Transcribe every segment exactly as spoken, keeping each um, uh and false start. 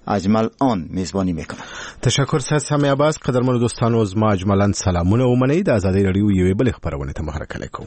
اجمل آن میزبانی میکنه. تشکر سید سامی عباس. قدرمنو دوستانو زما اجملا سلامونه ومنئ. د آزادۍ رادیو یوې بلې خپرونې ته مو هرکلی کوم.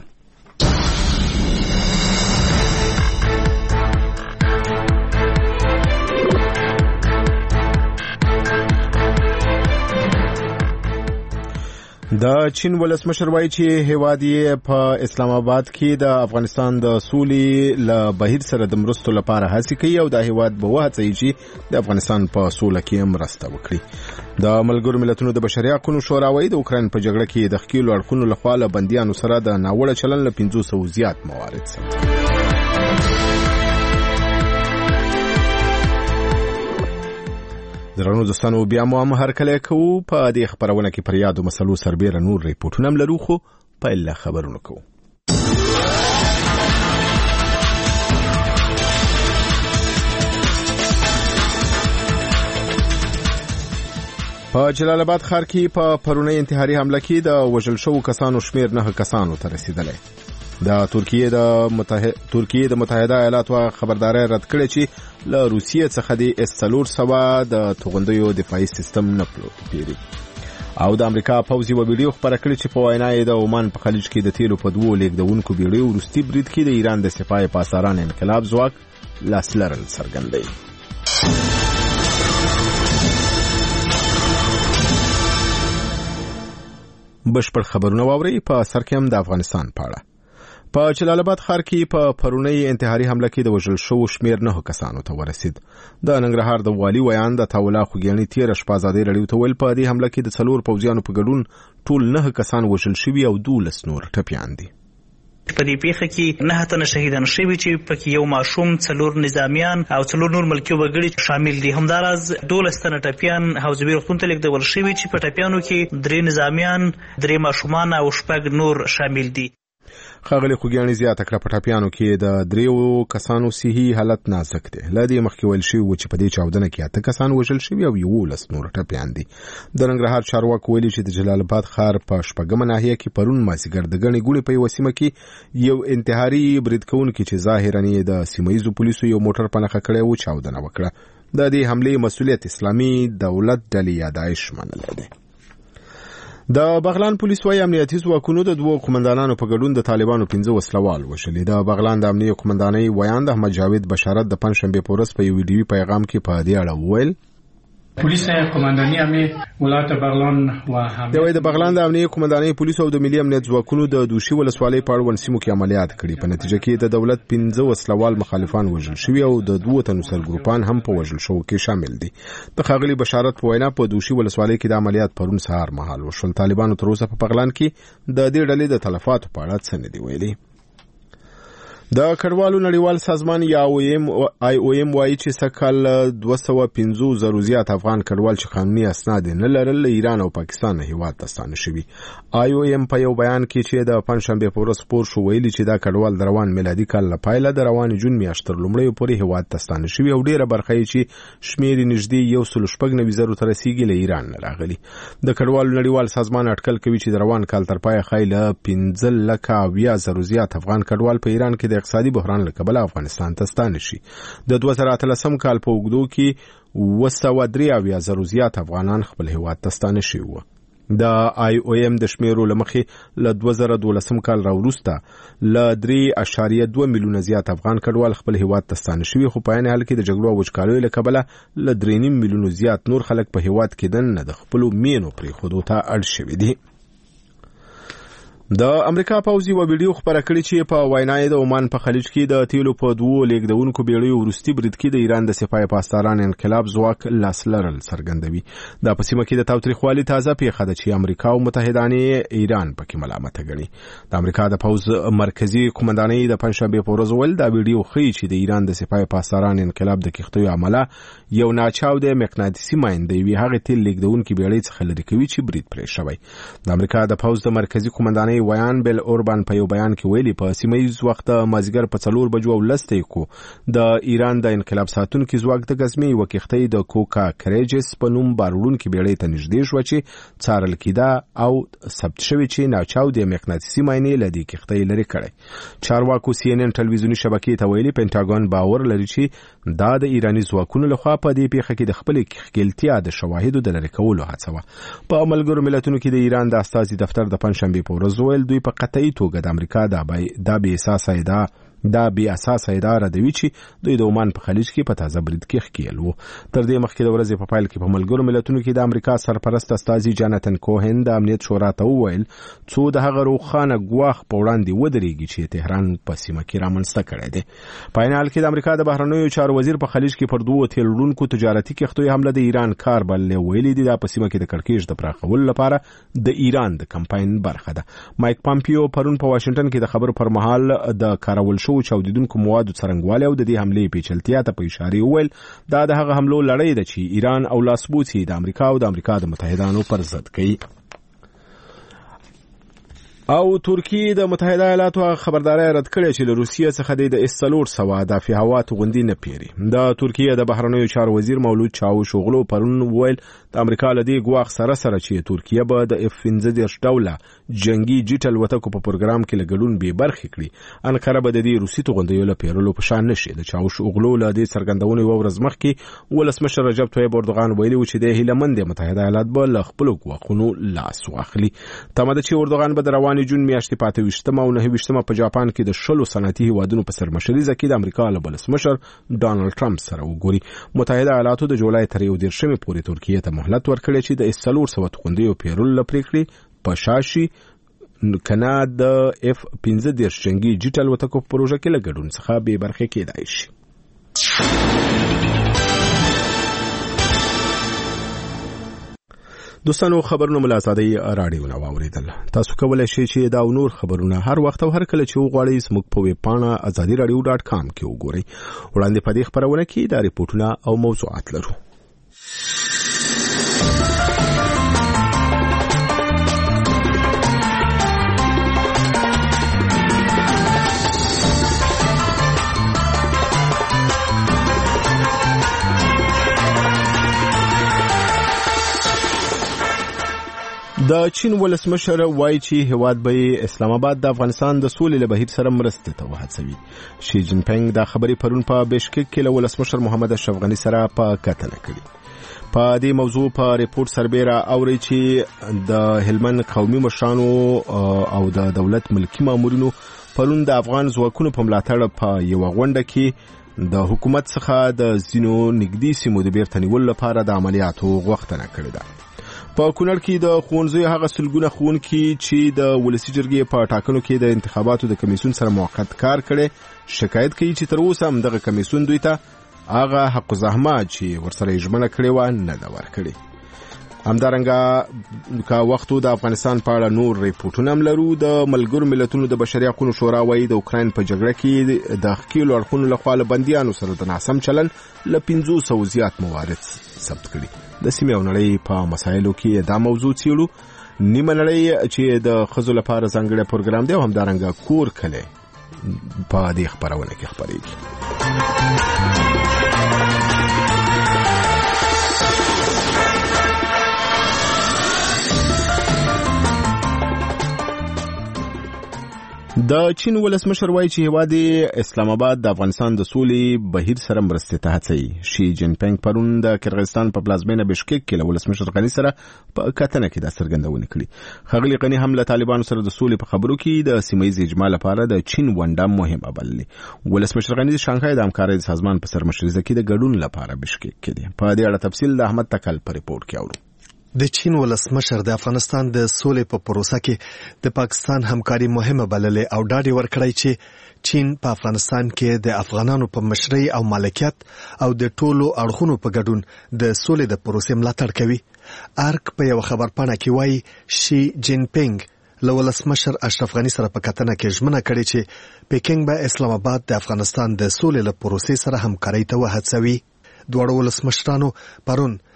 د چین ولسمشر وایي چې هیواد یې په اسلام آباد کې د افغانستان د سولې له بهیر سره د مرستو لپاره هڅې کوي او د هیواد به وهڅوي چې د افغانستان په سوله کې مرسته وکړي. د ملګرو ملتونو د بشري حقوقو شورا وایي د اوکراین په جګړه کې د ښکېلو اړخونو لخوا له بندیانو سره د ناوړه چلند له پنځو سوو زیات موارد ثبت. درنو دوستانو بیا مو هم هرکلی کوو. په دې خبرونه کې پر یادو مسلو سربیره نور ریپورټونه هم لرو، خو پیل له خبرونو کوو. په جلال آباد ښار کې په پرونۍ انتحاري حمله کې د وژل شوو کسانو شمیر نه کسانو ته رسیدلی. د ترکیه د متحد ترکیه د متحده ایالاتو خبرداري رد کړې چې له روسیې څخه د اس څلور سوه د توغندیو دفاعي سیستم نه پیري. او د امریکا پوځ یوه ویډیو خپره کړې چې په وینا یې د عمان په خلیج کې د تیلو په دوو لیږدونکو بیړیو وروستي برید کې د ایران د سپاه پاسداران انقلاب ځواک لاس لرل څرګندوي. بشپړ خبرونه واورئ. په سر کې هم د افغانستان په اړه. په جلال آباد ښار کې په پرونۍ انتحاري حمله کې د وژل شوو شمیر نه کسانو ته ورسید. د ننګرهار د والي ویان د تاولا خوګیاني تیره شپه ازادۍ رادیو ته ویل په دې حمله کې د څلور پوځیانو په ګډون ټول نه کسان وژل شوي او دولس نور ټپیان دي. په دې پیښه کې نه تنه شهیدان شوي چې پکې یو ماشوم، څلور نظامیان او څلور نور ملکي وګړي شامل دي. همداراز دولس تنه ټپیان حوزوي روغتون ته لیږدول شوي چې په ټپیانو کې درې نظامیان، درې ماشومان او شپږ نور شامل دي. ښاغلي خوګیاني زیاته کړه په ټپیانو کې د دریو کسانو صحي حالت نازک دی. له دې مخکې ویل شوي و چې په دې چاودنه کې اته کسان وژل شوي او یولس نور ټپیان دي. د ننګرهار چارواکو ویلي چې د جلال آباد ښار په شپږمه ناحیه کې پرون مازدیګر د ګڼې ګوڼې په یوه سیمه کې یو انتحاري برید کوونکی چې ظاهراً یې د سیمه ییزو پولیسو یو موټر په نښه کړی و چاودنه وکړه. د دې حملې مسؤلیت اسلامي دولت ډلې یا داعش منلی دی. د بغلان پولیس وايي امنیتي ځواکونو د دوو قومندانانو په ګډون د طالبانو پنځه وسلوال وشلي. د بغلان د امنیتي قومندانۍ ویان د احمد جاوید بشارت د پنځشنبې په ورځ په یو ویډیوي پیغام کې په دې اړه وویل: پولیس قومندانی امنیت ولایت بغلان و هم د بغلان د امنیتي قومندانۍ پولیس او د ملي امنیت ځواکونو د دوشي ولسوالۍ په اړوند سیمو کې عملیات کړي. په نتیجه کې د دولت پنځه وسلوال مخالفان وژل شوي او د دوه تنو سرګروپان هم په وژل شوو کې شامل دي. د ښاغلي بشارت په وینا په دوشي ولسوالۍ کې د عملیات پرون سهار مهال وشول. طالبانو تر اوسه په بغلان کې د دې ډلې د تلفاتو په اړه څه نه دي ویلي. د کډوالو نړیوال سازمان یا آی او ایم وایي چې سکهال دوه سوه پنځوس زرو زیات افغان کډوال چې قانوني اسناد نه لرل له ایران او پاکستان هیواد ته ستانه شوي. آی او ایم په یو بیان کې چې د پنځشنبې په ورځ خپور شو ویلي چې دا کډوال د روان میلادي کال له پیله د روان جون میاشتې تر لومړیو پورې هیواد ته ستانه شوي او ډیره برخه یې چې شمیر نږدې یو سل شپږ نوي زرو ته رسیږي له ایران نه راغلي. د کډوالو نړیوال سازمان اټکل کوي چې د روان کال تر پایه ښایي له پنځه لکه اویا زرو زیات افغان کډوال په ایران کې د اقتصادي بحران له کبله افغانستان ته ستانه شي. د دوه زره اتلسم کال په اوږدو کې اوه سوه درې اویا زرو زیات افغانان خپل هیواد ته ستانه شوي وو. د آی او ایم د شمیرو له مخې له دوه زره دولسم کال راوروسته له درې اعشاریه دوه میلیونه زیات افغان کډوال خپل هیواد ته ستانه شوي، خو په عین حال کې د جګړو او وچکالیو له کبله له درې نیم میلیونو زیات نور خلک په هیواد کې دننه د خپلو مینو پرېښودو ته اړ شوي دي. د امریکا پوځ یوه ویډیو خپره کړې چې په وینا یې د عمان په خلیج کې د تیلو په دوو لیږدونکو بیړیو وروستي برید کې د ایران د سپاه پاسداران انقلاب ځواک لاس لرل څرګندوي. دا په سیمه کې د تاوتریخوالي تازه پیښه ده چې امریکا او متحدانې ایران پکې ملامته ګڼي. د امریکا د پوځ مرکزي قومندانۍ د پنځشنبې په ورځ ویل دا ویډیو ښیي چې د ایران د سپاه پاسداران انقلاب د کښتیو عمله یو ناچاودی مقناطیسي ماین د یوې هغې تیل لیږدونکي بیړۍ څخه لرې کوي چې برید پرې شوی. د امریکا د پوځ د مرکزي قومندانۍ بهرنی ویان بیل اوربان په یو بیان کې ویلي په سیمایي وخت مازیګر په څلور بجو ولسته کو د ایران د انقلاب ساتونکو ځواک د غزمي وکښتۍ د کوکا کریجس په نوم بارولونکو بیړۍ ته نږدې شو چې څارل کېده او ثبت شوی چې ناچاو د مغناطیسي ماینې لدی کښتۍ لري کړي. چارواکو سی ان ان ټلویزیونی شبکې ته ویلي پینټاګون باور لري چې دا د ایرانی ځواکونو لخوا په دې پیښه کې د خپل ښکېلتیا د شواهدو د لري کولو هڅه وه. په ملګرو ملتونو کې د ایران د استازي دفتر د پنځشنبه په ورځ ویل دوی په قطعي توګه د امریکا د بې اساسه ادعا دا بې اساسه اداره دوی چې دوی د عمان په خلیج کې په تازه برید کې ښکیل وو. تر دې مخکې د ورځې په پایل کې په ملګرو ملتونو کې د امریکا سرپرست استازي جاناتن کوهن د امنیت شورا ته وویل څو د هغه روښانه ګواښ په وړاندې ودرېږي چې تهران په سیمه کې رامنځته کړی دی. په عین حال کې د امریکا د بهرنیو چارو وزیر په خلیج کې پر دوو تیل وړونکو تجارتي کښتیو حمله د ایران کار بللې ویلي دی دا په سیمه کې د کړکېچ د پراخولو لپاره د ایران د کمپاین برخه ده. مایک پامپیو پرون په واشنگټن کې د خبرو پر مهال د کارول شو چاودیدونکو موادو څرنګوالي او د دې حملې پیچلتیا ته په اشاره وویل دا د هغه حملو لړۍ ده چې ایران او لاسبوڅي د امریکا او د امریکا د متحدانو پر ضد کوي. او ترکیه د متحده ایالاتو خبرداري رد کړې چې له روسیې څخه د اس څلور سوه د فهوات غونډې نه پیري. د ترکیه د بهرنیو چارو وزیر مولود چاوشوغلو پرون ویل د امریکا له دې ګواښ سره سره چې ترکیه به د اف پنځه دېرش ډوله جنگي جټ الوتکو په پروګرام کې لګډون به برخې کړي انقره به د دې روسي توغندیو له پیرلو په شان نشي. د چاوشوغلو له دې څرګندونې و ورځ مخکې ولسمشر رجب طیب اردوغان ویلي و چې د هیلمند متحده ایالات به له خپل ګواښونو لاس واخلي. تمه ده چې اردوغان به د روان جون میاشتې په اته ویشتمه او نهه ویشتمه په جاپان کې د شلو صنعتي هیوادونو په سرمشریزه کې د امریکا له ولسمشر ډانلډ ټرمپ سره وګوري. متحده ایالاتو د جولای تر یو دېرشمې پورې ترکیه ته مهلت ورکړی چې د اس څلور سوه توغندیو پیرلو له پرېکړې په شاشي کنا د اف پنځه دېرش جنګي جټ الوتکو په پروژه کې له ګډون څخه بې برخې کېدای شي. دوستانو خبرونه ملازادي راډیو نو اوریدل. تاسو کولای شئ چې دا نور خبرونه هر وخت او هر کله چې وغواړئ زموږ په ویب پاڼه ازادي رادیو ډاټ کام کې وګورئ. وړاندې په دې خبرونه کې دا ریپورتونه او موضوعات لرو. د چین ولسمشر وایي چې هیواد به اسلام آباد د افغانستان د سولې له بهیر سره مرسته ته وهڅوي. شي جین پینګ دا خبرې پرون په بشکک کې له ولسمشر محمد اشرف غني سره په کتنه کړې. په دې موضوع په ریپورت سربېره اوري چې د هلمند قومي مشرانو او د دولت ملکی مامورینو پرون د افغان ځواکونو په ملاتړ په یو غونډه کې د حکومت څخه د زینو نګدي سیمو د بیرته نیولو لپاره د عملیاتو غوښتنه کړې ده. په کونړ کې د ښوونځیو هغه سلګونه ښوونکي چې د ولسي جرګې په ټاکنو کې د انتخاباتو د کمیسیون سره موقت کار کړي شکایت کوي چې تر اوسه هم دغه کمیسیون دوی ته هغه حق زحمت چې ورسره ژمنه کړې و نه ده ورکړې. همدارنګه کا وختو د افغانستان په اړه نور ریپورتونه هم لرو. د ملګرو ملتونو د بشري حقوقو شورا وايي د اوکراین په جګړه کې د ښکیلو اړخونو لخوا له بندیانو سره د ناسم چلن له پنځو سوو زیات موارد ثبت کړي. د سیمې او نړۍ په مسایلو کې دا موضوع څیړو. نیمه نړۍ چې د ښځو لپاره ځانګړی پروګرام دی او همدارنګه کور کلی په دې خپرونه کې خپرېږي. د چین ولسمشر وایي چې هیواد اسلام آباد د افغانستان د سولې بهیر سره مرستې ته هڅوي. شي جین پینګ پرون د کرغستان په پلازمینه بشکک کې له ولسمشر غني سره په کتنه کې دا څرګندونه کړې. ښاغلي غني هم له طالبانو سره د سولې په خبرو کې د سیمه ییز اجماع لپاره د چین ونډه مهمه بللې. ولسمشر غني د شانګهای د همکارۍ سازمان په سرمشريزه کې د ګډون لپاره بشکک کې دی. په دې اړه تفصیل د احمد تکل په ریپورت کې اورو. د چین ولسمشر د افغانستان د سولې په پروسه کې د پاکستان همکاري مهمه بللې او ډاډ ورکړی چې چین په افغانستان کې د افغانانو په مشرۍ او مالکیت او د ټولو اړخونو په ګډون د سولې د پروسې ملاتړ کوي. ارک په یو خبرپاڼه کې وایي شي جین پینګ له ولسمشر اشرف غني سره په کتنه کې ژمنه کړې چې پیکینګ به اسلام آباد د افغانستان د سولې له پروسې سره همکارۍ ته وهڅوي. دواړو ولسمشرانو پرون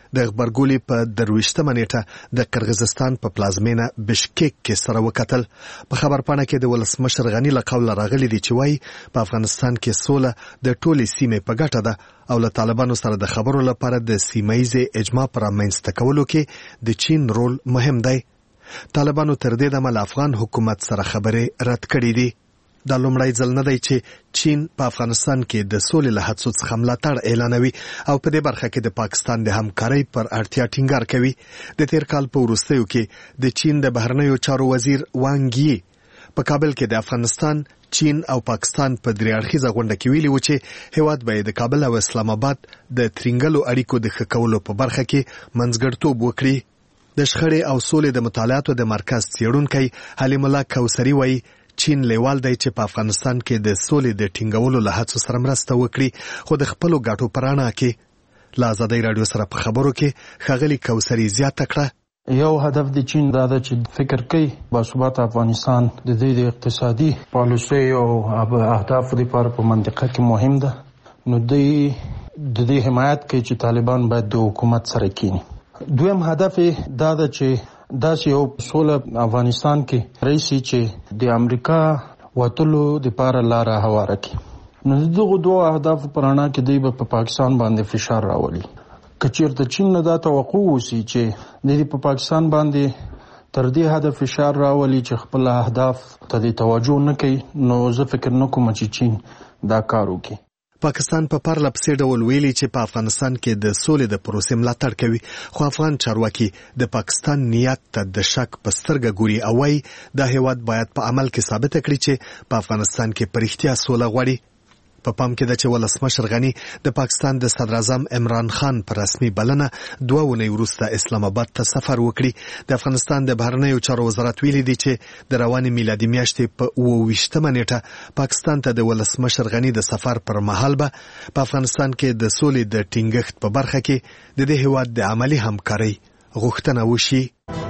د غبرګولي په درويشتمه نیټه د قرغیزستان په پلازمینه بشکیک کې سره وکتل. په خبرپاڼه کې د ولسمشر غنی له قوله راغلي دي چې وايي په افغانستان کې سوله د ټولې سیمې په ګټه ده او له طالبانو سره د خبرو لپاره د سیمایي اجماع پر رامنځته کولو کې د چین رول مهم دی. طالبانو تر دې دمه له افغان حکومت سره خبرې رد کړې دي. دا لومړی ځل نه دی چې چین په افغانستان کې د سولې له هڅو څخه ملاتړ اعلانوي او په دې برخه کې د پاکستان د همکارۍ پر اړتیا ټینګار کوي. د تیر کال په وروستیو کې د چین د بهرنیو چارو وزیر وانګ یی په کابل کې د افغانستان، چین او پاکستان په درې اړخیزه غونډه کې ویلي و چې هیواد به د کابل او اسلام آباد د ترنګلو اړیکو د ښه کولو په برخه کې منځګړیتوب وکړي. د شخړې او سولې د مطالعاتو د مرکز څېړونکی حلیم الله کوثري وایي چین لیوال دی چې په افغانستان کې د سولې د ټینګولو له هڅو سره مرسته وکړي، خو د خپلو ګټو په رڼا کې. له ازادۍ راډیو سره په خبرو کې ښاغلي کوثري زیاته کړه یو هدف د چین دا ده چې فکر کوي باثباته افغانستان د دې د اقتصادي پالیسۍ او اهدافو لپاره په منطقه کې مهم ده. نو دوی د دې حمایت کوي چې طالبان باید د حکومت سره کینی. دویم هدف دا ده چې داسې یو سوله افغانستان کې رئیسي چې د امریکا وتلو دپاره لاره هواره کړي. نو د دغو دوو اهدافو په رڼا کې دوی به په پاکستان باندې فشار راولي. که چېرته چین نه دا توقع وسي چې دوی په پاکستان باندې تر دې حده فشار راولي چې خپل اهداف ته د توجه نه کوي، نو زه فکر نه کوم چې چین دا کار وکړي. پاکستان په پرله پسې ډول ویلي چې په افغانستان کې د سولې د پروسې ملاتړ کوي، خو افغان چارواکي د پاکستان نیت ته د شک په سترګه ګوري او وايي دا هیواد باید په عمل کې ثابته کړي چې په افغانستان کې په رښتیا سوله غواړي. په پام کې ده چې ولسمشر غنی د پاکستان د صدر اعظم عمران خان پر رسمي بلنه دوه اونۍ وروسته اسلام آباد ته سفر وکړي. د افغانستان د بهرنیو چارو وزارت ویلي دی چې د روانې میلادي میاشتې په اووه ویشتمه نیټه پاکستان ته د ولسمشر غنی د سفر پر مهال به په افغانستان کې د سولې د ټینګښت په برخه کې د دې هیواد د عملی همکارۍ غوښتنه وشي.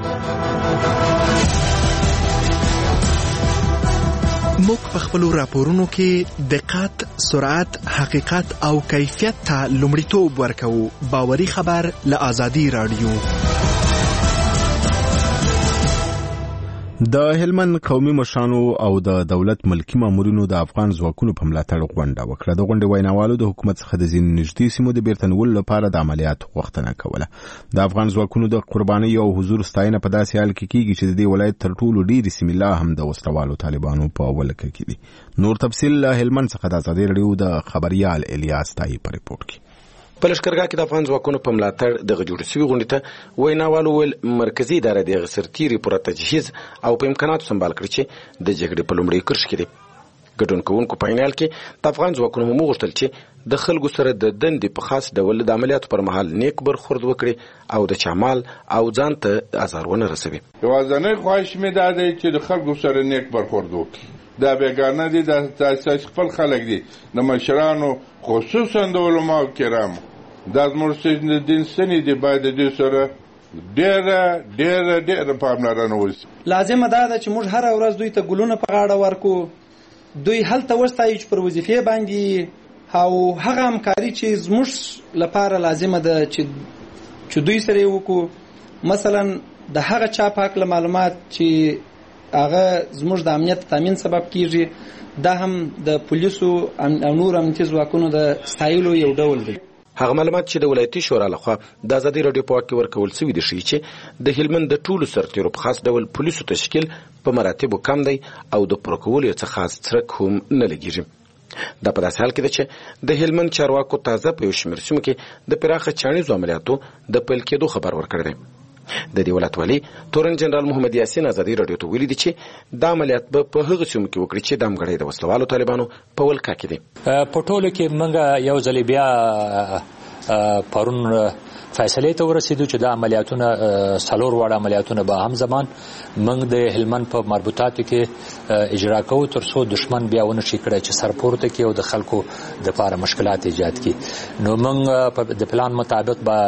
موږ په خپلو راپورونو کې دقت، سرعت، حقیقت او کیفیت ته لومړیتوب ورکوو. باوري خبر له ازادي راډیو. د هلمند قومي مشرانو او د دولت ملکی مامورینو د افغان ځواکونو په ملاتړ غونډه وکړه. د غونډې ویناوالو د حکومت څخه د ځینو نږدې سیمو د بیرته نیولو لپاره د عملیاتو غوښتنه کوله. د افغان ځواکونو د قربانۍ او حضور ستاینه په داسې حال کې کیږي چې د دې ولایت تر ټولو ډېرې سیمې لا هم د وسلوالو طالبانو په ولکه کې دي. نور تفصیل له هلمند څخه د ازادۍ راډیو د خبریال الیاس تایي په ریپورت کې. په لښکرګاه کې د افغان ځواکونو په ملاتړ دغه جوړ شوي غونډې ته ویناوالو ویل مرکزي اداره د هغې سرتیري پوره تجهیز او په امکاناتو سمبال کړي چې د جګړې په لومړي کرښ کې دي. ګډون کوونکو په عین حال کې د افغان ځواکونو هم وغوښتل چې د خلکو سره د دندې په خاص ډول د عملیاتو پر مهال نیک برخورد وکړي او د چا مال او ځان ته ازار ونه رسوي. یوازینی خواهش مې دا دی چې د خلکو سره نیک برخورد وکړي. دا بیګانه دي، د اساس خپل خلک دي، د مشرانو خصوصا د علماء کرامو دا زموږ دین سنې دي، باید د دې سره ډېره ډېره ډېره پاملرنه وشي. لازمه دا ده چې موږ هره ورځ دوی ته ګلونه په غاړه ورکو، دوی هلته وستایي چې پر وظیفې باندې او هغه همکاري چې زموږ لپاره لازمه ده چې چې دوی سره وکړو. مثلا د هغه چا په هکله معلومات چې هغه زموږ د امنیت تامین سبب کیږي، دا هم د پولیسو او نور امنیتي ځواکونو د ستایلو یو ډول دی. هغه معلومات چې د ولایتي شورا لخوا د ازادي راډیو په واک کې ورکول شوي دي ښیي چې د هلمند د ټولو سرتیرو په خاص ډول پولیسو تشکیل په مراتبو کم دی او د پوره کولو یې څه خاص څرک هم نه لګېږي. دا په داسې حال کې ده چې د هلمند چارواکو تازه په یو شمېر سیمو کې د پراخه چاڼیزو عملیاتو د پیل کېدو خبر ورکړی دی. د دې ولایت والي تورن جنرال محمد یاسین ازادي راډیو ته ویلي دي چې دا عملیات به په هغه سیمو کې وکړي چې د همګړۍ د وسلوالو طالبانو په ولکه کې دي. په ټولو کې موږ یو ځل بیا پرون فیصله ته ورسېدو چې دا عملیاتونه څلور واړه عملیاتونه به هم زمان موږ د هلمند په مربوطاتو کې اجرا کوو تر څو دشمن بیا ونه شي کړی چې سرپورته کړي او د خلکو دپاره مشکلات ایجاد کړي. نو موږ د پلان مطابق به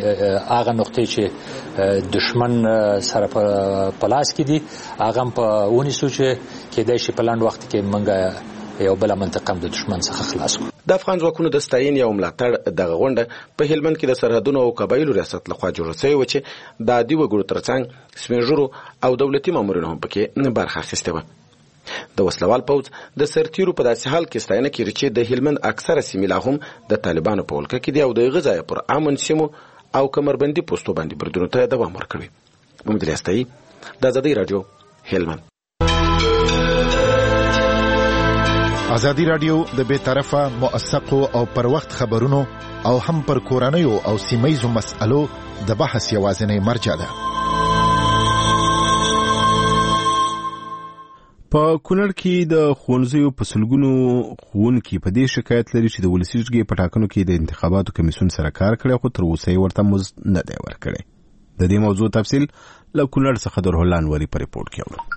هغه نقطې چې دشمن سره په لاس کې دي هغه هم په ونیسو چې کېدای شي په لنډ وخت کې موږ یو بله منطقه هم د دشمن څخه خلاص کړو. د افغان ځواکونو د ستاینې او ملاتړ دغه غونډه په هلمند کې د سرحدونو او قبایلو ریاست لخوا جوړه شوې وه چې د عادي وګړو ترڅنګ سپین ږیرو او دولتي مامورینو هم پکې برخه اخیستې وه. د وسلوال پوځ د سرتیرو په داسې حال کې ستاینه کوي چې د هلمند اکثره سیمې لا هم د طالبانو په ولکه کې دي او د هغه ځایه پر امن سیمو او کمربندي پوستو باندې بریدونو ته دوام ورکوي. محمد ریاستایي، د ازادۍ راډیو، هلمند. ازادي راډیو د بې طرفه موثقو او پر وخت خبرونو او هم پر کورنیو او سیمایزو مسألو د بحث یوازینی مرجع ده. په کونړ کې د ښوونځیو په سلګونو ښوونکي په دې شکایت لري چې د ولسي جرګې په ټاکنو کې د انتخاباتو کمیسیون سره کار کړی خو تر اوسه یې ورته مزد نه دی ورکړی. د دې موضوع تفصیل له کونړ څخه درحلا انوري په ریپورټ کې اورو.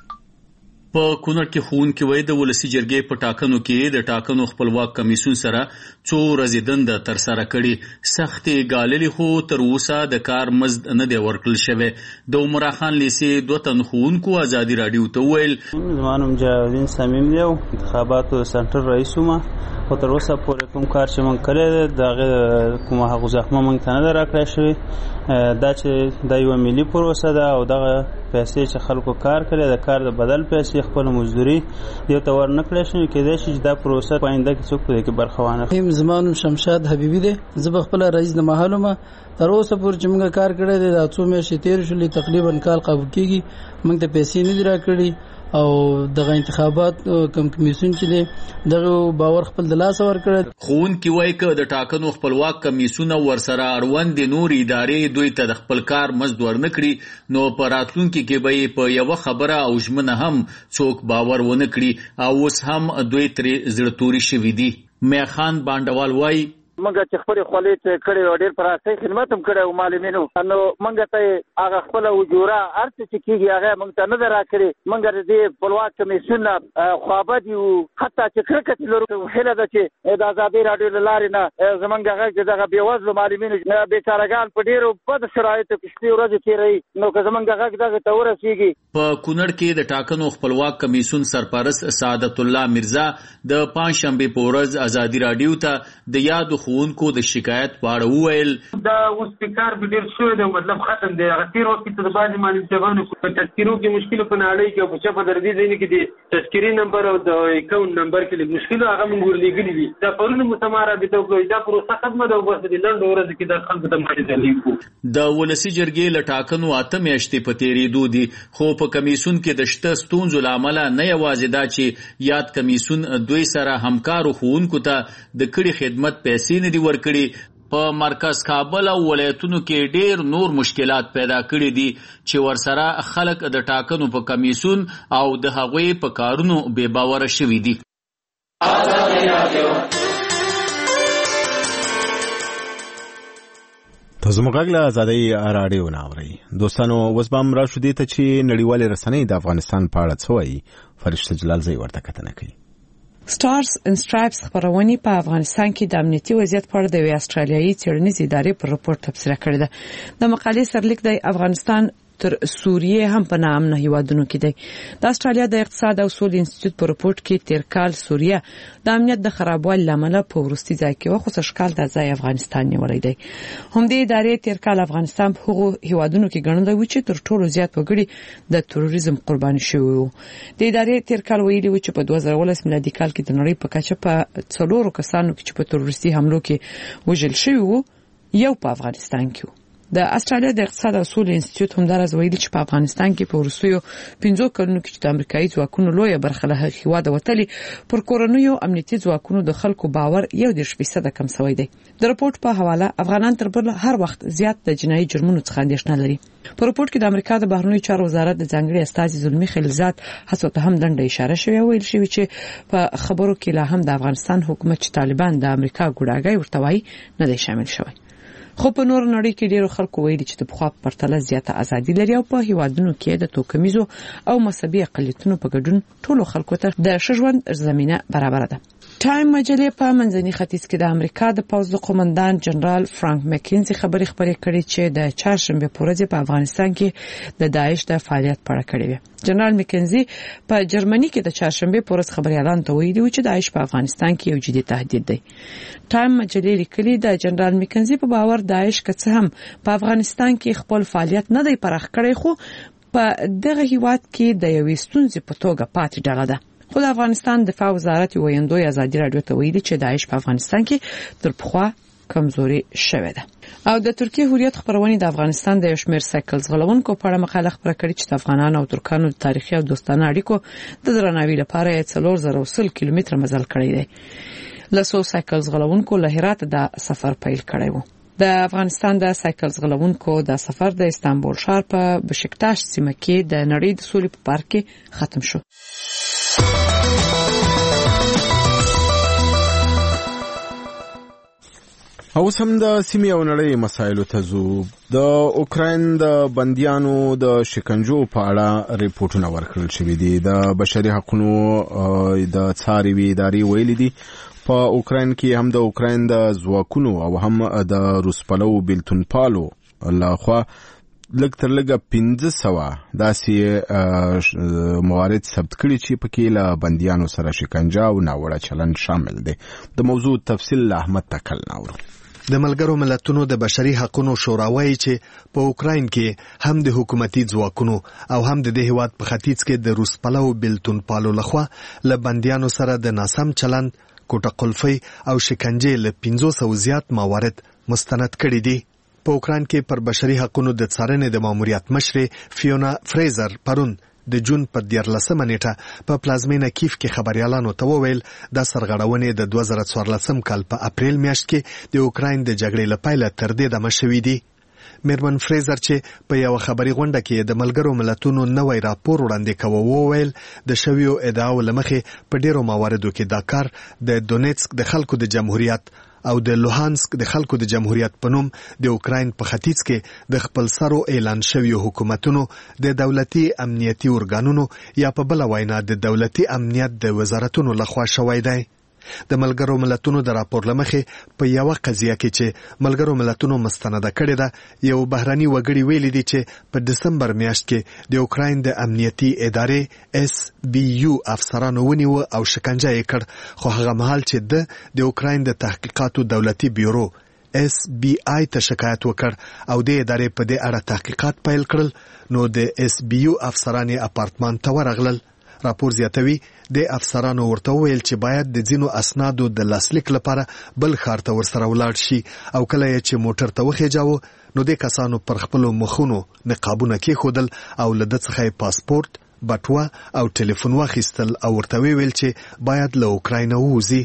په کونړ کې ښوونکي وایي د ولسي جرګې په ټاکنو کې د ټاکنو خپلواک کمیسیون سره څو ورځې دنده ترسره کړې، سختې ګاللې خو تر اوسه د کار مزد نه دی ورکړل شوی. د عمرا خان لیسې دوه تن ښوونکو ازادي راډیو ته وویل زما نوم جلاالدین صمیم دی او انتخاباتو سنټر رئیس وم، خو تر اوسه پورې کوم کار چې موږ کړی دی د هغې کومه حق زحمه موږ ته نه ده راکړی شوې. دا چې دا یوه ملي پروسه ده او دغه پیسې چې خلکو کار کړی د کار د بدل پیسې خپل مزدوري دیو ته ور نه کړی شي، کېدای شي چې دا پروسه په آینده کې څوک په دې کې برخه وانه اخلي. زما نوم شمشاد حبیبي دی، زه به خپله رئیس د محلو م تر اوسه پورې چې موږ کار کړی دی دا څو میاشتې تېرې شولې، تقریبا کال قبول کېږي موږ ته پیسې نه دي راکړي او دغه انتخابات کم کمیسیون چې دی دغه باور خپل د لاسه ورکړی. ښوونکي وایي که د ټاکنو خپلواک کمیسیونه ورسره اړوند نور ادارې دوی ته د خپل کار مزد ورنه کړي نو په راتلونکي کې به یې په یوه خبره او ژمنه هم څوک باور ونه کړي او اوس هم دوی ترې زړه توري شوي دي. میخان بانډوال وایي منګه چې خپل خولې ته کړي او ډېر پر اساس خدمت هم کړي او معلمینو نو منګه ته هغه خپل وجوره ارڅ چې کیږي هغه موږ ته نه راکړي. منګه دې خپلواک کمیسیون خوابه دی حتی چې کرکټ لرو هله ده چې د ازادۍ راډیو لارې نه زمونږ هغه دغه بیوزلو معلمینو بیچارهګان په ډېرو بد شرایطو کې شپې ورځې تېروي نو که زمونږ هغه دغه ته ورسېږي. په کونړ کې د ټاکنو خپلواک کمیسیون سرپرست سعادت الله مرزا د پنجشنبې په ورځ ازادي راډیو ته د یادو ښوونکو د شکایت په اړه وویل دا اوس کار به ډېر شوی دی، مطلب ختم دی. هغه تېر وخت کې د بعضې معلمچیانو په تذکیرو کې مشکل په نړۍ کې او په چپه دردي ځایونو کې د تذکیري نمبر او د اکاونټ نمبر کې لږ مشکل هغه موږ ورلېږلي دي. دا پرونه مو ته ما رابطه وکړئ، دا پروسه ختمه ده او بس د لنډو ورځو کې دا خلکو ته معلومات لیکو. د ولسي جرګې له ټاکنو اته میاشتې په تېرېدو دي خو په کمیسیون کې د شته ستونزو له امله نه یوازې دا چې یاد کمیسیون دوی سره همکارو ښوونکو ته د کړي خدمت پیسې نه دي ورکړي، په مرکز کابل او ولایتونو کې ډېر نور مشکلات پیدا کړي دي چې ورسره خلک د ټاکنو په کمیسیون او د هغوی په کارونو بې باوره شوي دي. تاسو موږ له ازادۍ راډیو نه اورئ. دوستانو اوس به هم راشو دې ته چې نړیوالې رسنۍ د افغانستان په اړه څه وایي. فرشته جلال زی ورته کتنه کوي. سټارز ان سټرایپس خبرونه په افغانستان کې د امنیتي وضعیت په اړه د استرالیایي څېړنیزې ادارې پر راپور تبصره کړې ده. د مقالې سرلیک د افغانستان تر سوریه هم په نامنه هیوادونو کې دی. د استرالیا د اقتصاد او سولې انسټیټیوټ په راپور کې تیر کال سوریه د امنیت د خرابوالي لامل په ورستي ځای کې وخت شکل د ځای افغانستان نیولای دی. هم دې ادارې تیر کال افغانستان په هغو هیوادونو کې ګڼل و چې تر ټولو زیات وګړي د تروریزم قرباني شوي وو. د ادارې تیر کال ویلي و چې په دوه زره ولس میلادي کال کې د نړۍ په کچه په څلورو کسانو کې چې په تروریستي حملو کې وژل شوي وو یو په افغانستان کې و. د استرالیا د اقتصاد او سولې انسټیټیوټ هم درز ویلي چې په افغانستان کې په وروستیو پنځو کلونو کې د امریکایي ځواکونو لویه برخه له هیواده وتلي پر کورنیو امنیتي ځواکونو د خلکو باور یو دېرش فیصده کم شوی دی. د راپورټ په حواله افغانان تر بل هر وخت زیات د جنایي جرمونو څخه اندېښنه لري. په راپورټ کې د امریکا د بهرنیو چارو وزارت د ځانګړي استازي زلمي خلیلزاد هڅو ته هم دنده اشاره شوی او ویل شوی چې په خبرو کې لا هم د افغانستان حکومت چې طالبان د امریکا ګوډاګي ورته وایي نه دی شامل شوی. خو په نور نړۍ کې ډیرو خلکو ویلي چې د پخوا په پرتله زیاته ازادي لري او په هیوادونو کې د توکمیزو او مذهبي اقلیتونو په ګډون ټولو خلکو ته د ښه ژوند زمينه برابر ده. ټایم مجلې په منځني ختیځ کې د امریکا د پوځ د قومندان جنرال فرانک مکینزي خبرې خبرې کړې چې د چهارشنبه په ورځ په افغانستان کې د داعش د فعالیت په اړه کړې وه. جنرال مکینزي په جرمني کې د چهارشنبه په ورځ خبري اعلان ته ویلي و چې داعش په افغانستان کې یو جدي تهدید دی. ټایم مجلې لیکلي د جنرال مکینزي په باور داعش که څه هم په افغانستان کې خپل فعالیت نه دی پراخ کړی خو په دغه هیواد کې د یوې ستونزې په توګه پاتې ډله ده. خو د افغانستان دفاع وزارت ویندوی ازادي رادیو ته ویلي چې داعش په افغانستان کې تر پخوا کمزوري شوې ده. او د ترکیه هوریت خبرونه د افغانستان د یو شمېر سایکل ځغلونکو په اړه مقاله خبره کړې چې د افغانانو او ترکانو د تاریخي او دوستانه اړیکو د درناوي لپاره څلور زره وسل کیلومتره مزل کړی دی. لسو سایکل ځغلونکو له هرات د سفر پیل کړی و. د افغانستان د سایکل ځغلونکو د سفر د استانبول ښار په بشکتاش سیمه کې د نړۍ د سولې په پارک کې ختم شو. او سم د سیمې او نړۍ مسایلو ته ځو. د اوکراین د بندیانو د شکنجو په اړه ریپورتونه ورکړل شوي دي. د بشري حقوقو د څارنې ادارې ویلي دي په اوکراین کې هم د اوکراین د ځواکونو او هم د روسپلو بیلتون پالو لخوا لږ تر لږه پنځه سوه داسې موارد ثبت کړي چې پکې له بندیانو سره شکنجه او ناوړه چلند شامل دي. د موضوع تفصیل احمد تکل ناورو. د ملګرو ملتونو د بشري حقوقو شورا وايي چې په اوکراین کې هم د حکومتي ځواکونو او هم د دې هیواد په ختیځ کې د روسپلو بیلتون پالو لخوا له بندیانو سره د ناسم چلند، کوټه قلفي او شکنجې له پنځه سوه زیات موارد مستند کړي دي. په اوکراین کې پر بشري حقوقو د څارنې د ماموریت مشرې فیونا فریزر پرون د جون پر دیارلسمه نیټه په پلازمینه کیف کې خبريالانو ته وویل د سرغړونې د دوه زره څوارلسم کال په اپریل میاشت کې د اوکراین د جګړې لپاره تر دې دمه شوې دي. میرمن فریزر چې په یو خبري غونډه کې د ملګرو ملتونو نوې راپور وړاندې کوي وویل د شویو ادعاو لمخې په ډیرو مواردو کې دا کار د دونیتسک د خلکو د جمهوریت او د لوهانسک د خلکو د جمهوریت په نوم د اوکراین په ختیځ کې د خپل سرو اعلان شویو حکومتونو د دولتي امنیتي ارګانونو یا په بل وینا د دولتي امنیت د وزارتونو لخوا شوی دی. د ملګرو ملتونو د راپور لمخې په یو قضیه کې چې ملګرو ملتونو مستنده کړې ده یو بهراني وګړي ویلي دي چې په دسمبر میاشت کې د اوکراین د امنیتي ادارې اس بي یو افسرانو ونیو او شکنجه یې کړ خو هغه مهال چې د د اوکراین د تحقیقاتو دولتي بیورو اس بي آی ته شکایت وکړ او د ادارې په دې اړه تحقیقات پیل کړل نو د اس بي یو افسرانو اپارتمان ته ورغلل. راپور زیاتوي د افسرانو ورته ویل چې باید د ځینو اسنادو د لاسلیک لپاره بل ښار ته ورسره ولاړ شي او کله چې موټر ته وخېجاوه نو د کسانو پر خپل مخونو نقابونه کېښودل او له ده څخه پاسپورت، بټوه او ټلیفون واخیستل او ورته ویل چې باید له اوکراین ووځي.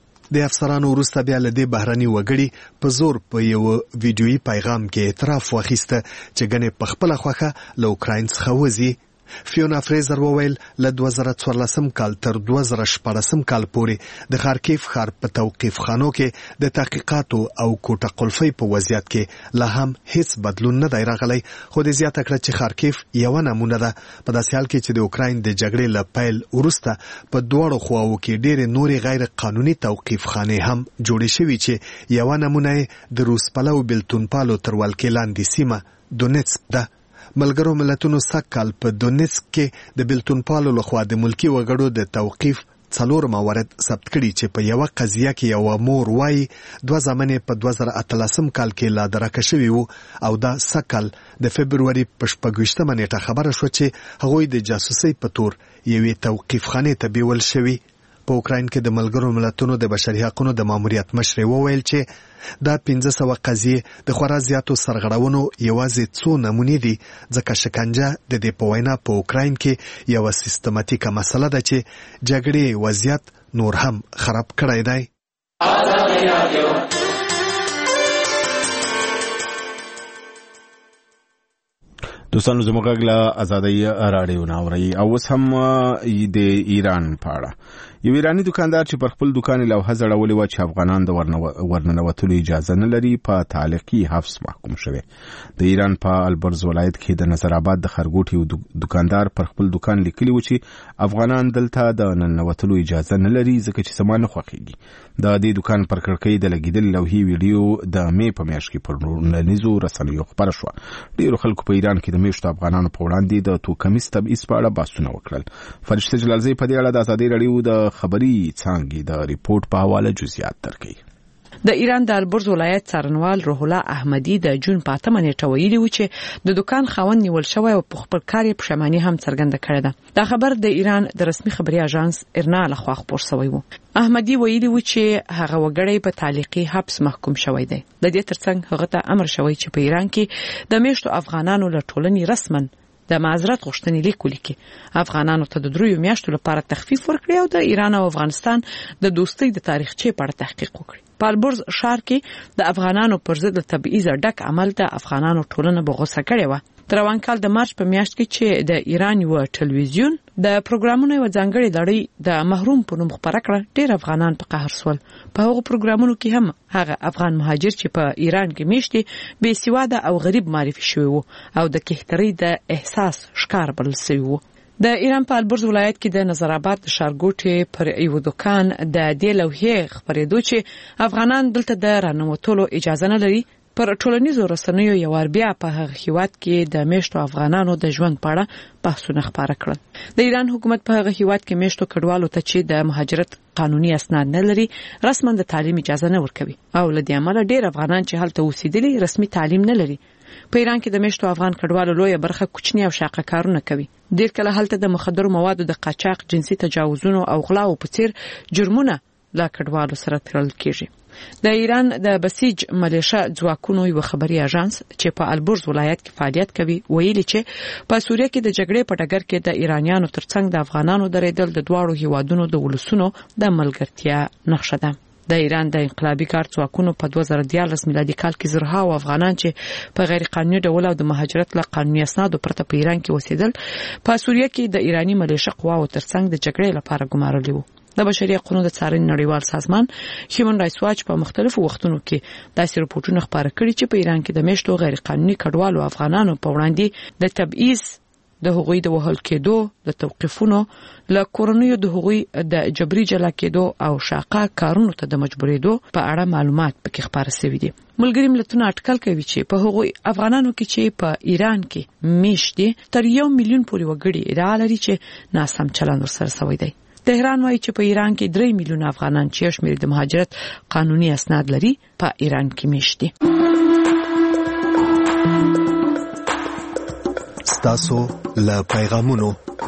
د افسرانو وروسته بیا له دې بهرني وګړي په زور په یو ویډیویي پیغام کې اعتراف واخیسته چې ګنې په خپله خوښه له اوکراین څخه وځي. فیونا فریزر وویل له دوه زره څوارلسم کال تر دوه زره شپاړسم کال پورې د خارکیف ښار په توقیف خانو کې د تحقیقاتو او کوټه قلفي په وضعیت کې لا هم هیڅ بدلون نه دی راغلی خو د زیاته کړه چې خارکیف یو نمونه ده په داسې حال کې چې د اوکراین د جګړې له پیل وروسته په دواړو خواو کې ډېرې نورې غیر قانوني توقیف خانې هم جوړې شوي چې یو نمونه د روسپلو بیلتون پالو تر ولکې لاندې سیمه دونیتسک ده. ملګرو ملتونو سږ په دونیتسک کې د بیلتون پالو لخوا د ملکی وګړو د توقیف څلور موارد ثبت کړي چې په یو قضیه کې یو مور وایي دوه زامنې په دوه زره اتلسم کال کې لا درکه شوي وو او دا سږ کال د فبروري په شپږویشتمه نیټه خبره شوه چې هغوی د جاسوسۍ په تور یوې توقیف خانې ته بیول شوي. په اوکراین کې د ملګرو ملتونو د بشري حقوقو د ماموریت مشر وویل چې دا پنځه سوه قضیې د خورا زیاتو سرغړونو یوازې څو نمونې دي ځکه شکنجه د دې په وینا په اوکراین کې یوه سیستماتیکه مسله ده چې جګړې وضعیت نور هم خراب کړی دی. دوستانو زموږ غږ له ازادۍ راډیو نه اورئ او اوس هم د ایران په اړه. یو ایرانی دکاندار چې پر خپل دکان لوحه ځړولې و چې افغانان د ورننوتلو اجازه نه لري په تعلیقي حبس محکوم شوی. د ایران په البرز ولایت کې د نظر آباد د خرګوټي یو دکاندار پر خپل دکان لیکلی و چې افغانان دلته د ننوتلو اجازه نه لري ځکه چې سامان نه خوښیږي. د دې دکان پر کړکۍ د لګیدل لوحې ویډیو د مې په میاشت کې پر ټولنیزو رسنیو خپره شوه. ډیرو خلکو په ایران کې د میشتو افغانانو په وړاندې د توکمیز تبعیض په اړه بحثونه وکړل. فرشته جلالزی په دې اړه د ازادي راډیو د خبري څانګې د ریپورت په حواله جزئیات درکړي. د ایران د البرز ولایت څارنوال روح الله احمدی د جون په اتمه نیټه ویلي و چې د دکان خاوند نیول شوی او په خپل کار یې پښیماني هم څرګنده کړې ده. دا خبر د ایران د رسمي خبري اژانس ارنا لخوا خبر شوی و. احمدی ویلي و چې هغه وګړی په تعلیقي حبس محکوم شوی دی. د دې ترڅنګ هغه ته امر شوی چې په ایران کې د میشتو افغانانو له ټولنې رسمن د معذرت غوښتنې لیک ولیکي. افغانانو ته د دریو میاشتو لپاره تخفیف ورکړي او د ایران او افغانستان د دوستۍ د تاریخچې په اړه تحقیق وکړي. په البرز ښار کې د افغانانو پر ضد د تبعیض ډک عمل ته افغانانو ټولنه بغوسه کړې و. تر روان کال د مارچ په میاشت کې چې د ایران یو ټلویزیون د پروګرامونو یو ځانګړی لړۍ د محروم په نوم خبره کړه، ډېر افغانان په قهر شول. په هغو پروګرامونو کې هم هغه افغان مهاجر چې په ایران کې میشتي بې سواده او غریب معرفي شوی وو او د کهترۍ د احساس ښکار بلل شوی وو. د ایران په البرز ولایت کې د نظر آباد د ښارګوټي پر یو دکان د دې لوحې خبرېدو چې افغانان دلته د رانوتلو اجازه نه لري پر ټولنیزو رسنیو یو ور بیا په هغه هیواد کې د میشتو افغانانو د ژوند په اړه بحثونه خبره کړل. د ایران حکومت په هغه هیواد کې میشتو کډوالو ته چې د مهاجرت قانوني اسناد نه لري رسما د تعلیم اجازه نه ورکوي او لدې عمله ډېر افغانان چې هلته اوسېدلي رسمي تعلیم نه لري. په ایران کې د میشتو افغان کډوالو لویه برخه کوچني او شاقه کارونه کوي. ډېر کله هلته د مخدرو موادو د قاچاق، جنسي تجاوزونو او غلاو په څیر جرمونه لا کډوالو سره تړل کیږي. د ایران د بسیج ملیشه ځواکونو یو خبري اژانس چې په البرز ولایت کې فعالیت کوي ویلي چې په سوریه کې د جګړې په ډګر کې د ایرانیانو ترڅنګ د افغانانو درېدل د دواړو هیوادونو د ولسونو د ملګرتیا نښه ده. د ایران د انقلابي کار ځواکونو په دوه زره دیارلس میلادي کال کې زرهاو افغانان چې په غیر قانوني ډول او د مهاجرت له قانوني اسنادو پرته په ایران کې اوسېدل په سوریه کې د ایرانی ملیشه قواو ترڅنګ د جګړې لپاره ګمارلي وو. د بشري حقوقو د څارنې نړیوال سازمان هیومن رائټس واچ په مختلفو وختونو کې داسې رپورټونه خبره کړي چې په ایران کې د میشتو غیر قانوني کډوالو افغانانو په وړاندې د تبعیض، د هغوی د وهل کېدو، د توقیفونو، له کورنیو د هغوی د جبري جلا کېدو او شاقه کارونو ته د مجبورېدو په اړه معلومات پکې خبره شوي دي. ملګري ملتونه اټکل کوي چې په هغوی افغانانو کې چې په ایران کې میشتي تر یو میلیون پورې وګړي ادعا لري چې ناسم چلند ورسره شوی دی. تهران وايي چې په ایران کې درې میلیونه افغانان چې شمېر د مهاجرت قانوني اسناد لري په ایران کې میشتي. ستاسو له پیغامونو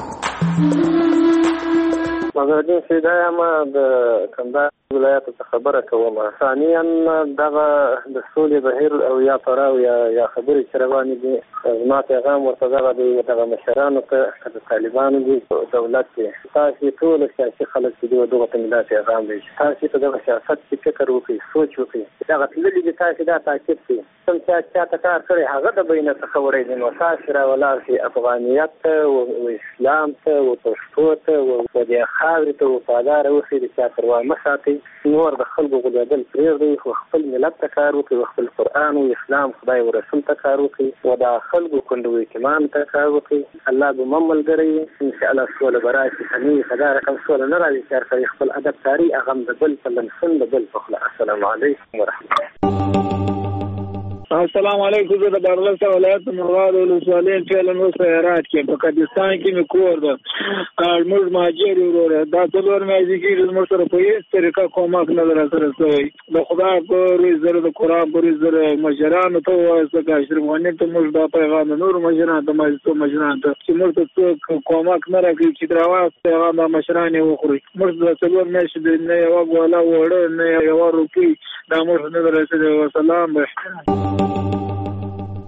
مزرګین سیدا ما د کندهار ولایت څخه خبره کوم. ثانیاً دغه د سولې بهیر او یا پراو یا یا خبرې چې روانې دي ما پیغام ورته دغه دی دغه مشرانو ته د طالبانو دی دولت کې تاسو ټول سیاسي خلک چې دغه ته ملت پیغام دی تاسو ته دغه سیاست کې فکر وکړئ سوچ وکړئ دغه تللی دي تاسو دا تاکید کوي کوم چې چاته کار کړی هغه د بینه څخه وړي دي نو تاسو را ولاړ شي افغانیت او اسلام ته او پښتو ته او د خاورې ته وفادار اوسئ د چا پروا مه ساتئ نور د خلکو غولېدل پرېږدئ خو خپل ملت ته کار وکړئ خپل قرآن او اسلام خدای او رسول ته کار وکړئ او د خلکو کونډو یتیمان ته کار وکړئ الله به مو ملګری انشاءالله سوله به راشي که نه وي که دا رقم سوله نه راځي چې هر سړی خپل ادب کاري هغه هم د بل په لمسون د بل په خوله. السلام علیکم ورحمة الله. السلام علیکم. زه د بارغس ولایت مرغاد ولسوالۍ فعلا اوس هرات کې په کردستان کې مې کور ده موږ مهاجر وروره دا څلور میاشتې کېږي زموږ سره په هېڅ طریقه کومک نه ده راسره شوی. د خدای په روی زره د قرآن په روی زره مشرانو ته ووایاست که اشرف غني ته موږ دا پیغام د نورو مشرانو ته مجلسو مشرانو ته چې موږ ته څوک کومک نه راکوي چې د راواست پیغام دا مشران یې وخوري. موږ د څلور میاشتې نه یوه ګوله وړه نه یوه روپۍ دا موږ نه ده رسېدلې. وسلام.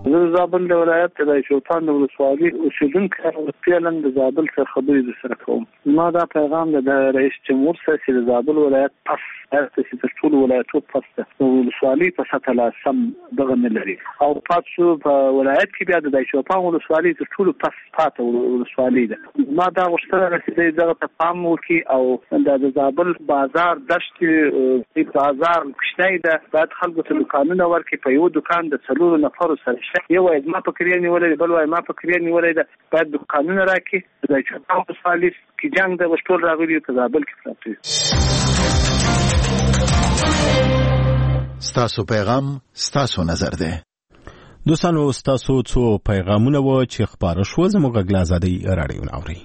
زه د زابل د ولایت د شوطان د ولسوالۍ اوسیدونکی فعلا د زابل سره خبرې سره کوم. ما دا پیغام د رئیس جمهور سره چې د زابل ولایت پس هرڅه چې د ټول ولایتو پس د ولسوالۍ په سطح لا سم دغه نه لري او پاتې په ولایت کې بیا د شوطان ولسوالۍ د ټول پس پاتې ولسوالۍ ده. ما دا غوښتنه رسیدلې دغه ته پام وکړي او د زابل بازار دشت بازار کښنی ده باید خلکو ته دکانونه ورکړي. په یو دکان د څلورو نفرو سره یو وایي ما په کریا نیولې بل وایي ما په کریا نیولې ده باید دکانونه راکړي. د شوطان ولسوالۍ کې جنګ د وشټول راغلي په زابل کې پراته. ستاسو پیغام ستاسو نظر ده. دوستانو ستاسو څو پیغامونه و چې خبره شو زموږ غږ آزادي راډیو ناوري.